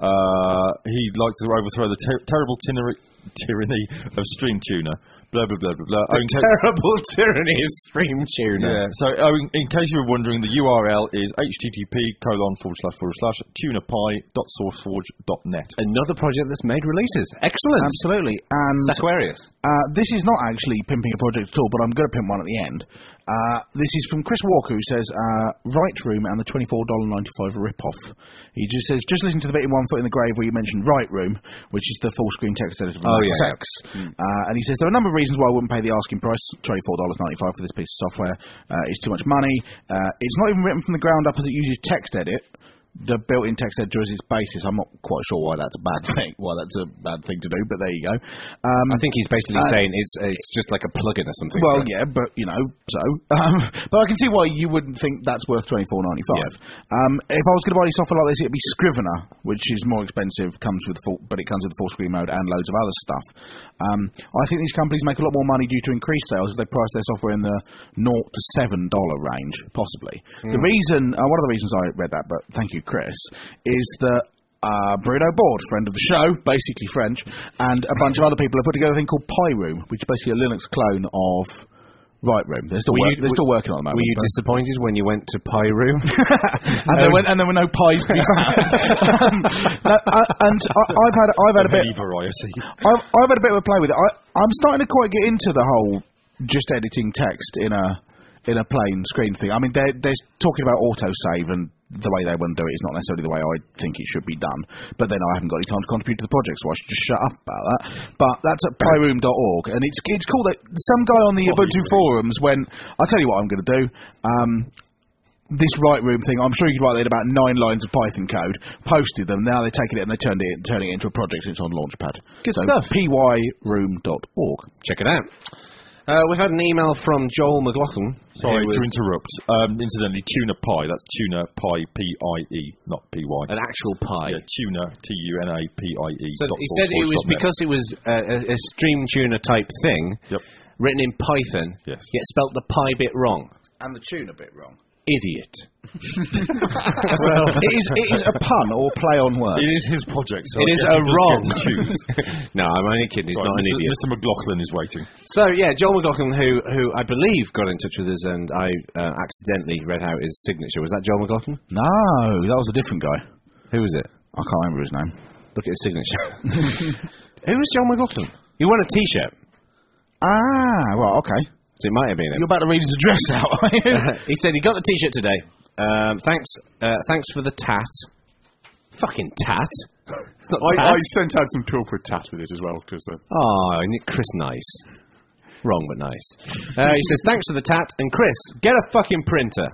Uh, he'd like to overthrow the ter- terrible tyranny, tyranny of Stream Tuner. Blah, blah, blah, blah, blah. The terrible tyranny of Stream Tuner. Yeah, so oh, in, in case you were wondering, the U R L is http colon forward slash forward slash tunerpie dot sourceforge dot net. Another project that's made releases. Excellent. Absolutely. And Saquarius. uh, this is not actually pimping a project at all, but I'm going to pimp one at the end. Uh, this is from Chris Walker, who says, uh, Right Room and the twenty-four ninety-five rip-off. He just says, just listening to the bit in One Foot in the Grave where you mentioned Right Room, which is the full-screen text editor from Oh, Microsoft yeah. X. Uh, and he says, there are a number of reasons why I wouldn't pay the asking price, twenty-four ninety-five for this piece of software. Uh, it's too much money. Uh, it's not even written from the ground up as it uses text edit. The built-in text editor as its basis. I'm not quite sure why that's a bad thing, why that's a bad thing to do, but there you go. Um, I think he's basically uh, saying it's it's just like a plugin or something. well, right? yeah, but you know, so. Um, but I can see why you wouldn't think that's worth twenty-four ninety-five. Um, if I was going to buy any software like this, it'd be Scrivener, which is more expensive, comes with full, but it comes with full screen mode and loads of other stuff. Um, I think these companies make a lot more money due to increased sales as they price their software in the zero to seven dollar range, possibly. Mm. The reason, uh, one of the reasons I read that, but thank you, Chris, is that uh, Bruno Board, friend of the show, basically French, and a bunch of other people have put together a thing called Pyroom, which is basically a Linux clone of Right Room. They're still, Were work, you- they're still working on it at the moment. Were you but- disappointed when you went to Pyroom? and, there went, and there were no pies to be found. um, no, uh, and I, I've had I've had a bit Many variety. I've, I've had a bit of a play with it. I, I'm starting to quite get into the whole just editing text in a in a plain screen thing. I mean, they're, they're talking about autosave, and the way they want to do it is not necessarily the way I think it should be done. But then I haven't got any time to contribute to the project, so I should just shut up about that. But that's at pyroom dot org, and it's it's cool that some guy on the Ubuntu forums went, I'll tell you what I'm going to do. Um, this Right Room thing, I'm sure you could write that in about nine lines of Python code, posted them, now they're taking it and they're turned it, turning it into a project, and it's on Launchpad. Good so stuff. P Y room dot org. Check it out. Uh, we've had an email from Joel McLaughlin. Sorry who to was interrupt. Um, incidentally, Tuner Pie, that's Tuner Pie, P I E, not P Y. An actual pie. Yeah, Tuner, T U N A P I E. So dot he said it was sourceforge dot net. because it was uh, a, a Stream Tuner type thing, Yep. written in Python, Yes. yet spelt the pie bit wrong. And the tune a bit wrong. Idiot. Well, it is, it is a pun or play on words. It is his project, so It I is guess a he does wrong. get to choose. No, I'm only kidding. He's Right, not an Mister idiot. Mister McLaughlin is waiting. So yeah, Joel McLaughlin, who who I believe got in touch with us, and I uh, accidentally read out his signature. Was that Joel McLaughlin? No, that was a different guy. Who was it? I can't remember his name. Look at his signature. Who was Joel McLaughlin? He won a T-shirt. Ah, well, okay. So it might have been him. You're about to read his address out, are you? He said he got the T-shirt today. Um, thanks, uh, thanks for the tat. Fucking tat. It's not I, tat. I sent out some talk with tat with it as well, because uh, Oh, Nick Chris nice. Wrong but nice. Uh, he says, thanks for the tat, and Chris, get a fucking printer.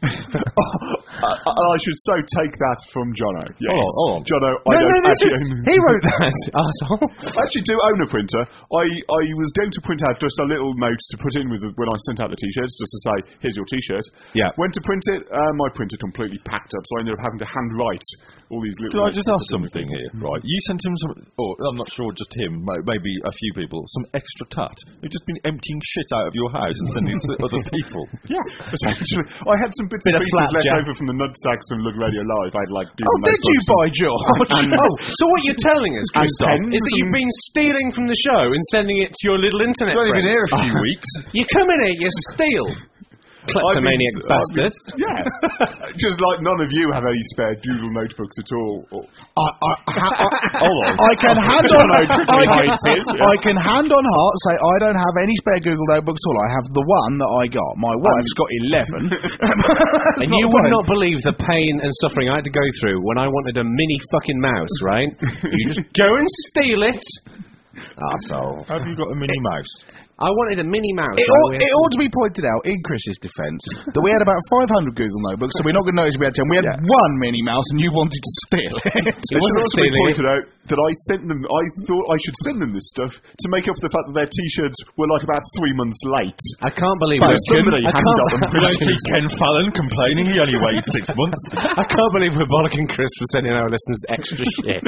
I, I, I should so take that from Jono. Yes. Hold on, hold on. Jono, I No, don't no, this actually is, own- he wrote that, arsehole. I actually do own a printer. I, I was going to print out just a little note to put in with the, when I sent out the T-shirts, just to say, here's your T-shirt. Yeah. Went to print it, uh, my printer completely packed up, so I ended up having to handwrite all these little Can I notes just to ask put in with something it. here, right? You sent him some, or I'm not sure, just him, may- maybe a few people, some extra tat. You've just been emptying shit out of your house and sending it to other people. Yeah, essentially. I had some bits Bit and of pieces left flapjack. over from the Nudsacks and Lug Radio Live. I'd like do Oh, the did you, notebooks by George? and- Oh, so what you're telling us, And Christoph, pens is that you've and- been stealing from the show and sending it to your little internet You've only friends? been here a few weeks. You come in here, you steal. Kleptomaniac I've been- bastards. Yeah. Just like none of you have any spare Google notebooks at all. Or, I, I, ha, I, Hold on. I can hand on I can, hates it. I can hand on heart say I don't have any spare Google notebooks at all. I have the one that I got. My wife's got eleven. And you would not believe the pain and suffering I had to go through when I wanted a mini fucking mouse, right? You just go and steal it. Arsehole. Have you got a mini mouse? I wanted a mini mouse. It right? ought, We it ought to be pointed out, in Chris's defence, that we had about five hundred Google notebooks, so we're not going to notice we had ten. We had one Minnie Mouse, and you wanted to steal it. It It wasn't should also be stealing it. pointed out that I sent them. I thought I should send them this stuff to make up for the fact that their T-shirts were like about three months late. I can't believe But we're somebody I hadn't can't, got them You don't printed. see Ken Fallon complaining he only weighs six months. I can't believe we're bollocking Chris for sending our listeners extra shit.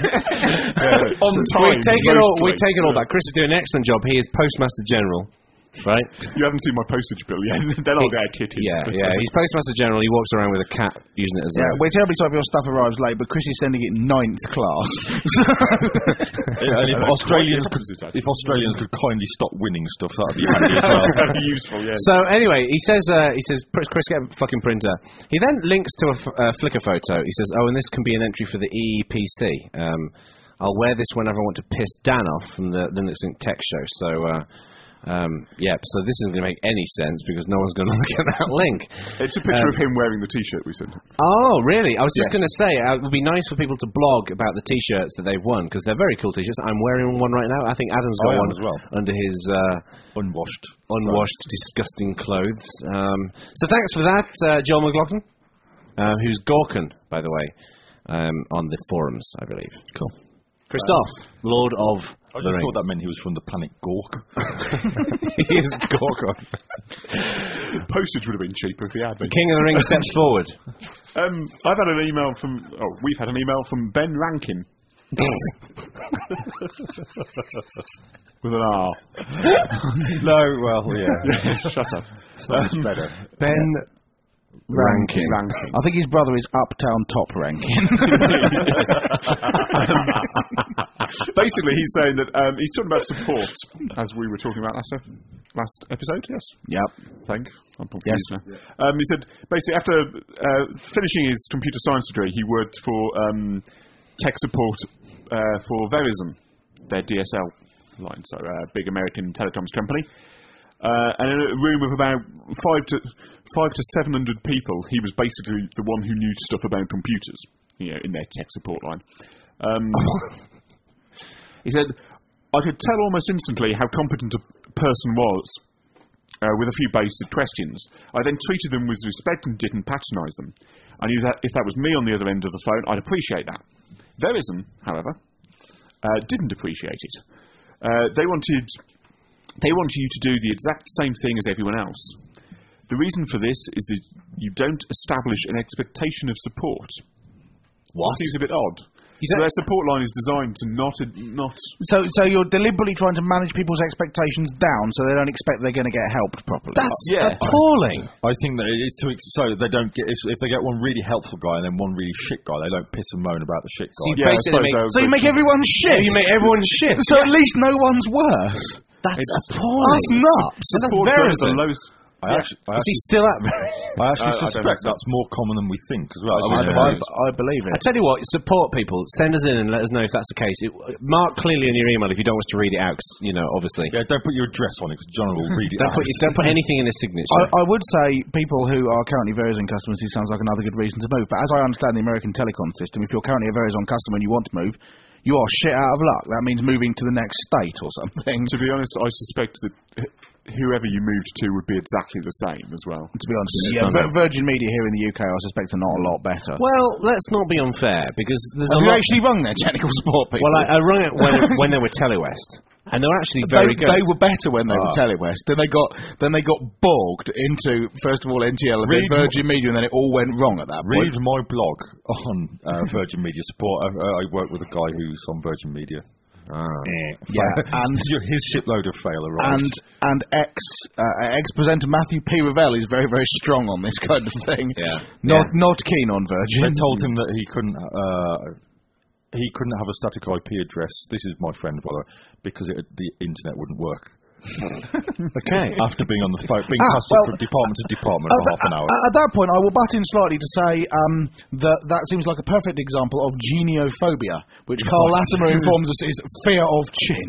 On time. we take it all. We mostly. take it all back. Chris is doing an excellent job. He is Postmaster General, right? You haven't seen my postage bill yet. Then I'll get a kitty. Yeah, But, yeah. uh, He's Postmaster General. He walks around with a cat using it as Yeah, a. we're terribly sorry if your stuff arrives late, but Chris is sending it ninth class. Yeah, and if Uh, Australians quite could, the opposite, actually. if Australians could kindly stop winning stuff, that'd be handy as well. That'd be useful, yeah. So anyway, he says, uh, he says, "Chris, Chris, get a fucking printer." He then links to a f- uh, Flickr photo. He says, "Oh, and this can be an entry for the E E P C. Um, I'll wear this whenever I want to piss Dan off from the Linux Inc Tech Show." So, uh, um, yeah, so this isn't going to make any sense because no one's going to look at that link. It's a picture Um, of him wearing the T-shirt we sent. Oh, really? I was just Yes. going to say, uh, it would be nice for people to blog about the T-shirts that they've won because they're very cool T-shirts. I'm wearing one right now. I think Adam's got I am one as well. under his uh, Unwashed. unwashed, disgusting clothes. Um, so thanks for that, uh, Joel McLaughlin, uh, who's Gorkin, by the way, um, on the forums, I believe. Cool. Christoph, Lord of I the just Rings. thought that meant he was from the Panic Gork. He is Gorgon. Postage would have been cheaper if he had been. King of the Ring steps forward. Um, I've had an email from. Oh, we've had an email from Ben Rankin. With an R. No, well, yeah. Shut up. It's not much better. Ben Rankin. Rankin. I think his brother is Uptown Top Rankin. Basically, he's saying that um, he's talking about support, as we were talking about last ep- last episode. Yes. Yep. Thank. I'm confused now. Um, he said basically after uh, finishing his computer science degree, he worked for um, tech support uh, for Verizon, their D S L line, so a big American telecoms company. Uh, and in a room of about five to five to seven hundred people, he was basically the one who knew stuff about computers, you know, in their tech support line. Um, he said, "I could tell almost instantly how competent a person was, uh, with a few basic questions. I then treated them with respect and didn't patronise them. I knew that if that was me on the other end of the phone, I'd appreciate that. Verizon, however, uh, didn't appreciate it. Uh, they wanted." They want you to do the exact same thing as everyone else. The reason for this is that you don't establish an expectation of support. What? That seems a bit odd. So their support line is designed to not... not So, so you're deliberately trying to manage people's expectations down so they don't expect they're going to get helped properly. That's Yeah. appalling. I think that it is to ex- so they don't get if, if they get one really helpful guy and then one really shit guy, they don't piss and moan about the shit guy. you yeah, I basically suppose make- that was so you the- make everyone shit. You make everyone shit. So at least no one's worse. That's It's- appalling. That's nuts. And that's support line is Verizon. the lowest... I actually, I Is he actually, still at? I actually I- I don't suspect know. that's more common than we think as well. I, I mean, I, yeah. I believe I it. tell you what, support people. Send us in and let us know if that's the case. It, mark clearly in your email if you don't want us to read it out. 'Cause, you know, obviously. Yeah, don't put your address on it because John will read it Don't out. put, don't put anything in his signature. I, I would say people who are currently Verizon customers, this sounds like another good reason to move. But as I understand the American telecom system, if you're currently a Verizon customer and you want to move, you are shit out of luck. That means moving to the next state or something. To be honest, I suspect that whoever you moved to would be exactly the same as well. To be honest, yeah, Vir- Virgin Media here in the U K, I suspect, are not a lot better. well, let's not be unfair because there's Have a you lot. actually rung their technical support people? Well, I, I rung it when, when they were Telewest, and they were actually they, very good. they were better when they were Oh. Telewest. Then they got then they got bogged into first of all N T L and then Read- Virgin Media, and then it all went wrong at that Read point. my blog on uh, Virgin Media Support. I, I work with a guy who's on Virgin Media. Ah. Yeah, and his shipload of fail arrived. and and ex uh, ex presenter Matthew P. Ravel is very very strong on this kind of thing. Yeah. Not Yeah. not keen on Virgin. They told him that he couldn't. Uh, he couldn't have a static I P address. This is my friend, by the way, because it, the internet wouldn't work. Okay. After being on the phone, being Ah, passed well, from department to department At for that- half an hour. At that point, I will butt in slightly to say um, that that seems like a perfect example of geniophobia, which Carl Latimer informs us is fear of chin.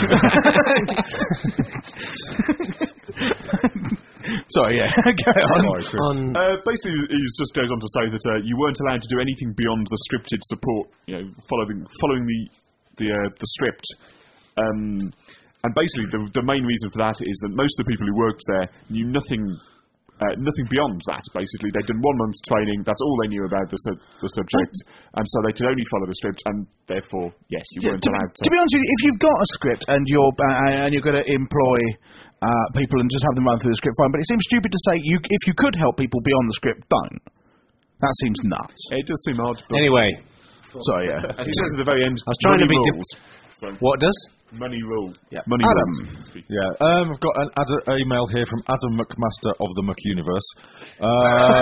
Sorry, yeah. Carry on. Sorry, Chris. On Uh, basically, he just goes on to say that uh, you weren't allowed to do anything beyond the scripted support, you know, following following the the uh, the script. Um, and basically, the the main reason for that is that most of the people who worked there knew nothing. Uh, nothing beyond that, basically. They'd done one month's training, that's all they knew about the, su- the subject, and so they could only follow the script, and therefore, yes, you Yeah, weren't to, be, allowed to. to be honest with you, if you've got a script and you're uh, and you're going to employ uh, people and just have them run through the script, fine. But it seems stupid to say you if you could help people beyond the script, don't. That seems nuts. It does seem odd, but anyway, Sorry, yeah. and he says at the very end, I was trying to money be. rules. Dip- So, what does? money rule. Yeah. Money Adam. rules. Speak. Yeah, um, I've got an ad- email here from Adam McMaster of the Muck Universe. Um,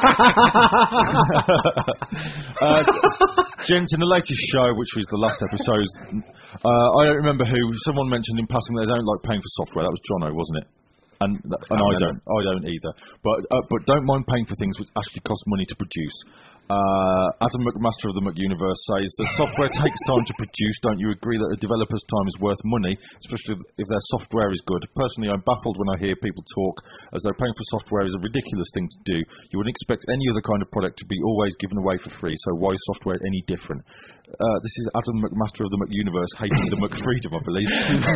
uh, gents, in the latest show, which was the last episode, uh, I don't remember who. Someone mentioned in passing they don't like paying for software. That was Jono, wasn't it? And, th- and I don't. I don't either. But uh, but don't mind paying for things which actually cost money to produce. Uh, Adam McMaster of the Muck Universe says that software takes time to produce. Don't you agree that a developer's time is worth money, especially if their software is good? Personally, I'm baffled when I hear people talk as though paying for software is a ridiculous thing to do. You wouldn't expect any other kind of product to be always given away for free, so why is software any different? Uh, this is Adam McMaster of the Muck Universe hating the Muck Freedom, I believe.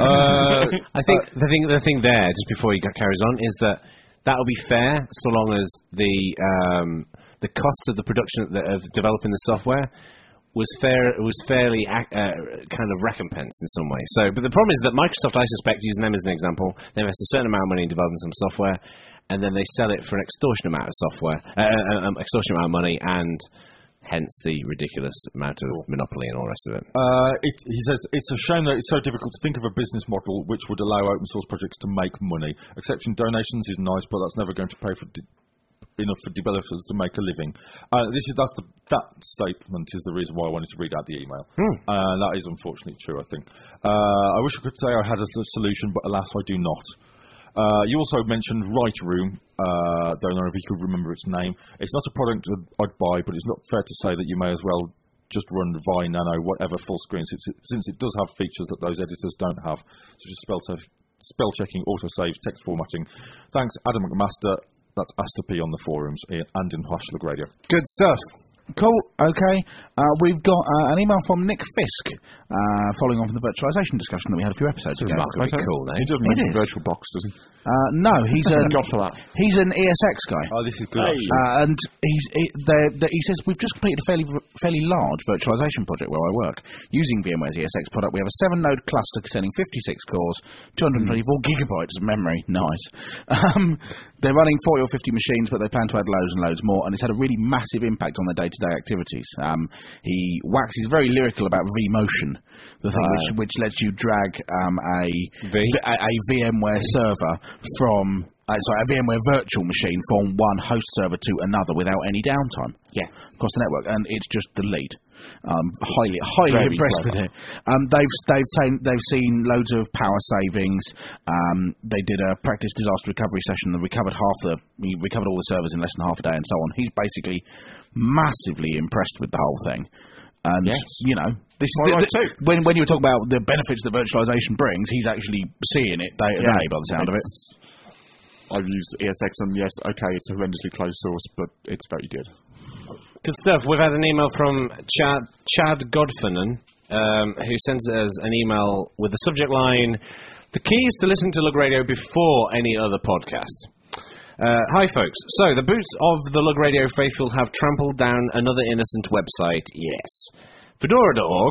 Uh, I think the thing the thing there, just before he carries on, is that that'll be fair so long as the um, the cost of the production of, the, of developing the software was fair. It was fairly ac- uh, kind of recompensed in some way. So, but the problem is that Microsoft, I suspect, using them as an example, they invest a certain amount of money in developing some software, and then they sell it for an extortionate amount of software, uh, um, extortionate amount of money, and hence the ridiculous amount of monopoly and all the rest of it. Uh, it, he says, it's a shame that it's so difficult to think of a business model which would allow open source projects to make money. Accepting donations is nice, but that's never going to pay for de- enough for developers to make a living. Uh, this is that's the, that statement is the reason why I wanted to read out the email. Hmm. Uh, that is unfortunately true, I think. Uh, I wish I could say I had a s- solution, but alas, I do not. Uh, you also mentioned Right Room. Uh, don't know if you could remember its name. It's not a product that I'd buy, but it's not fair to say that you may as well just run Vi, Nano, whatever full screen, since it, since it does have features that those editors don't have, such as spell, te- spell checking, autosave, text formatting. Thanks, Adam McMaster. That's Aster P on the forums and in Hashtag Radio. Good stuff. Cool. Okay. Uh, we've got uh, an email from Nick Fisk, uh, following on from the virtualization discussion that we had a few episodes ago. Remarkably cool, eh? He doesn't It mention is. VirtualBox, does he? Uh, no, he's a God for that. he's an E S X guy. Oh, this is good. Hey. actually. Uh, and he's, he, they're- they're- he says, we've just completed a fairly fairly large virtualization project where I work. Using VMware's E S X product, we have a seven-node cluster containing fifty-six cores, two hundred twenty-four gigabytes of memory. Nice. Um, they're running forty or fifty machines, but they plan to add loads and loads more, and it's had a really massive impact on their day-to-day activities. Um, he waxes very lyrical about vMotion, the thing which, which lets you drag um, a, V? a, a VMware server from... Uh, sorry, a VMware virtual machine from one host server to another without any downtime. Yeah. Across the network, and it's just the lead. Um, highly, highly very impressed clever. with it. Um, they've they've seen they've seen loads of power savings. Um, they did a practice disaster recovery session and recovered half the we recovered all the servers in less than half a day, and so on. He's basically massively impressed with the whole thing. And Yes. you know, this I the, like too. when when you were talking about the benefits that virtualization brings, he's actually seeing it day to Yeah. day by the sound of it. I've used E S X, and yes, okay, it's horrendously closed source, but it's very good. Good stuff. We've had an email from Chad, Chad Godfinen, um, who sends us an email with the subject line, "The keys to listen to Lug Radio before any other podcast." Uh, hi, folks. So, the boots of the Lug Radio faithful have trampled down another innocent website, yes. Fedora dot org,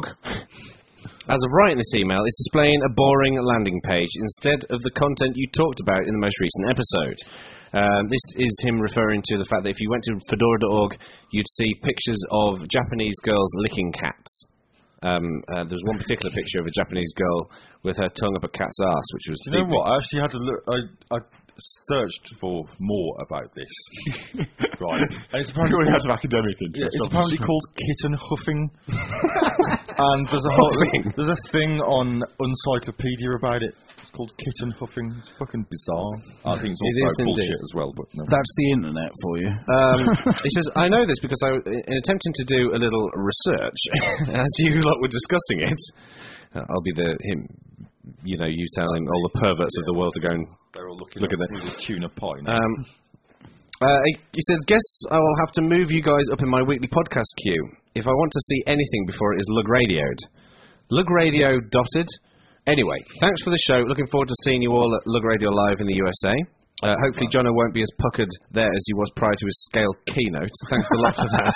as of writing this email, is displaying a boring landing page instead of the content you talked about in the most recent episode. Um, this is him referring to the fact that if you went to Fedora dot org, you'd see pictures of Japanese girls licking cats. Um, uh, there was one particular picture of a Japanese girl with her tongue up a cat's arse, which was... Do you know deeply- what? I actually had to look. I, I searched for more about this. Right. And it's apparently Purely called, out of academic yeah, interest. it's apparently called kitten huffing. And there's a whole there's a thing on Uncyclopedia about it. It's called kitten huffing. It's fucking bizarre. I think it's It also is indeed. bullshit as well. But no. That's the internet for you. Um, he says, I know this because I, in attempting to do a little research, as you lot were discussing it, uh, I'll be the him, you know, you telling all the perverts of the world to go and They're all looking look at at that. this tuna pie. now. Um, uh, he he says, guess I will have to move you guys up in my weekly podcast queue. If I want to see anything before it is Lug Radioed. Lug Radio dotted. Anyway, thanks for the show. Looking forward to seeing you all at Lug Radio Live in the U S A. Uh, hopefully Jono won't be as puckered there as he was prior to his scale keynote. Thanks a lot for that.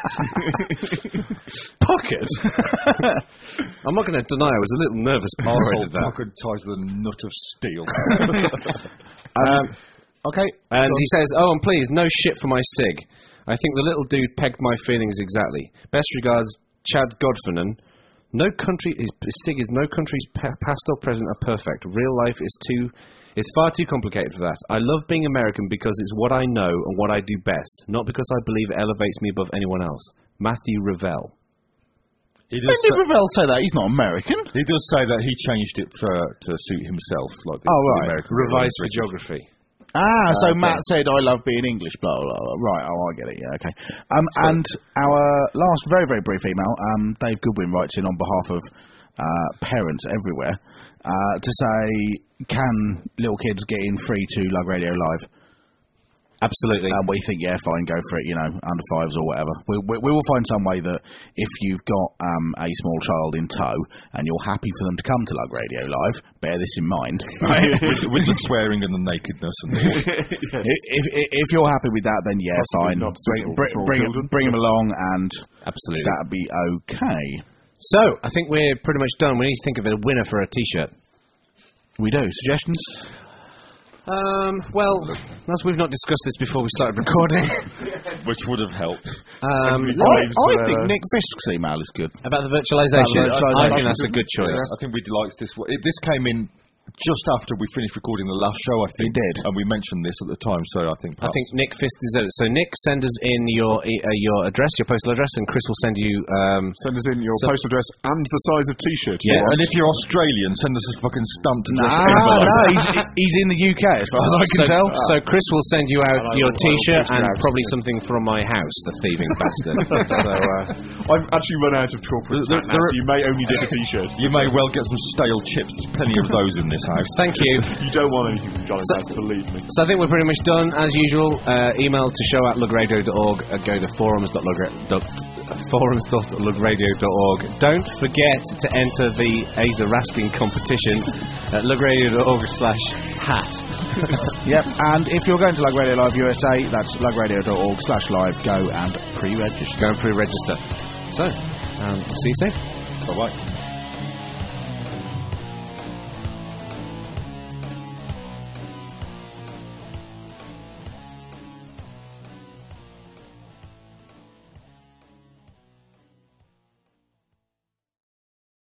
Puckered? I'm not going to deny I was a little nervous before I Arsehole did that. puckered ties the nut of steel. Um, Okay. and he says, oh, and please, no shit for my sig. I think the little dude pegged my feelings exactly. Best regards, Chad Godfrey. No country is sig is no country's pa- past or present are perfect. Real life is too is far too complicated for that. I love being American because it's what I know and what I do best, not because I believe it elevates me above anyone else. Matthew Revell. He When does, did say, Ravel say that? He's not American. he does say that he changed it for, to suit himself, like the, Oh, the right. American Revised for British. geography. Ah, so okay. Matt said, I love being English, blah, blah, blah. Right, oh, I get it, yeah, okay. Um, and our last very, very brief email, um, Dave Goodwin writes in on behalf of uh, parents everywhere uh, to say, can little kids get in free to Lug Radio Live? Absolutely. And we think, yeah, fine, go for it, you know, under fives or whatever. We, we, we will find some way that if you've got um, a small child in tow and you're happy for them to come to Lug Radio Live, bear this in mind. Right? with, with the swearing and the nakedness and the yes. if, if, if you're happy with that, then yeah, Possibly fine. not Bring, suitable bring, for small bring, children. bring them along and Absolutely. that'd be okay. So, I think we're pretty much done. We need to think of a winner for a T-shirt. We do. Suggestions? Um, well, as we've not discussed this before we started recording, which would have helped. um, Everybody- I, Lives, I whatever. think Nick Fisk's email is good. about the virtualization, About the I virtualisation. think that's a good choice. I think we liked this one. It, this came in just after we finished recording the last show, I think. It did. And we mentioned this at the time, so I think I perhaps think Nick Fist deserves it. So, Nick, send us in your e- uh, your address, your postal address, and Chris will send you. Um, Send us in your So- postal address and the size of T-shirt. you Yeah, want. And if you're Australian, send us a fucking stamped address Nah, envelope. no, he's, he's in the U K as far as I can so, tell. so, Chris will send you out I your will- I will T-shirt post and it out. probably something from my house, the thieving bastard. So, uh, I've actually run out of corporate There- stamp now, there- so you may only get a T-shirt. You may well get some stale chips. There's plenty of those in this house. thank you. You don't want anything from Johnny So- Bass, believe me. So I think we're pretty much done. As usual, uh, email to show at lugradio dot org, uh, go to forums dot lugradio dot org. Don't forget to enter the Aza Raskin competition at lugradio dot org slash hat. Yep, and if you're going to Lug Radio Live U S A, that's lugradio dot org slash live. Go and pre-register. Go and pre-register. So, um, see you soon. Bye-bye.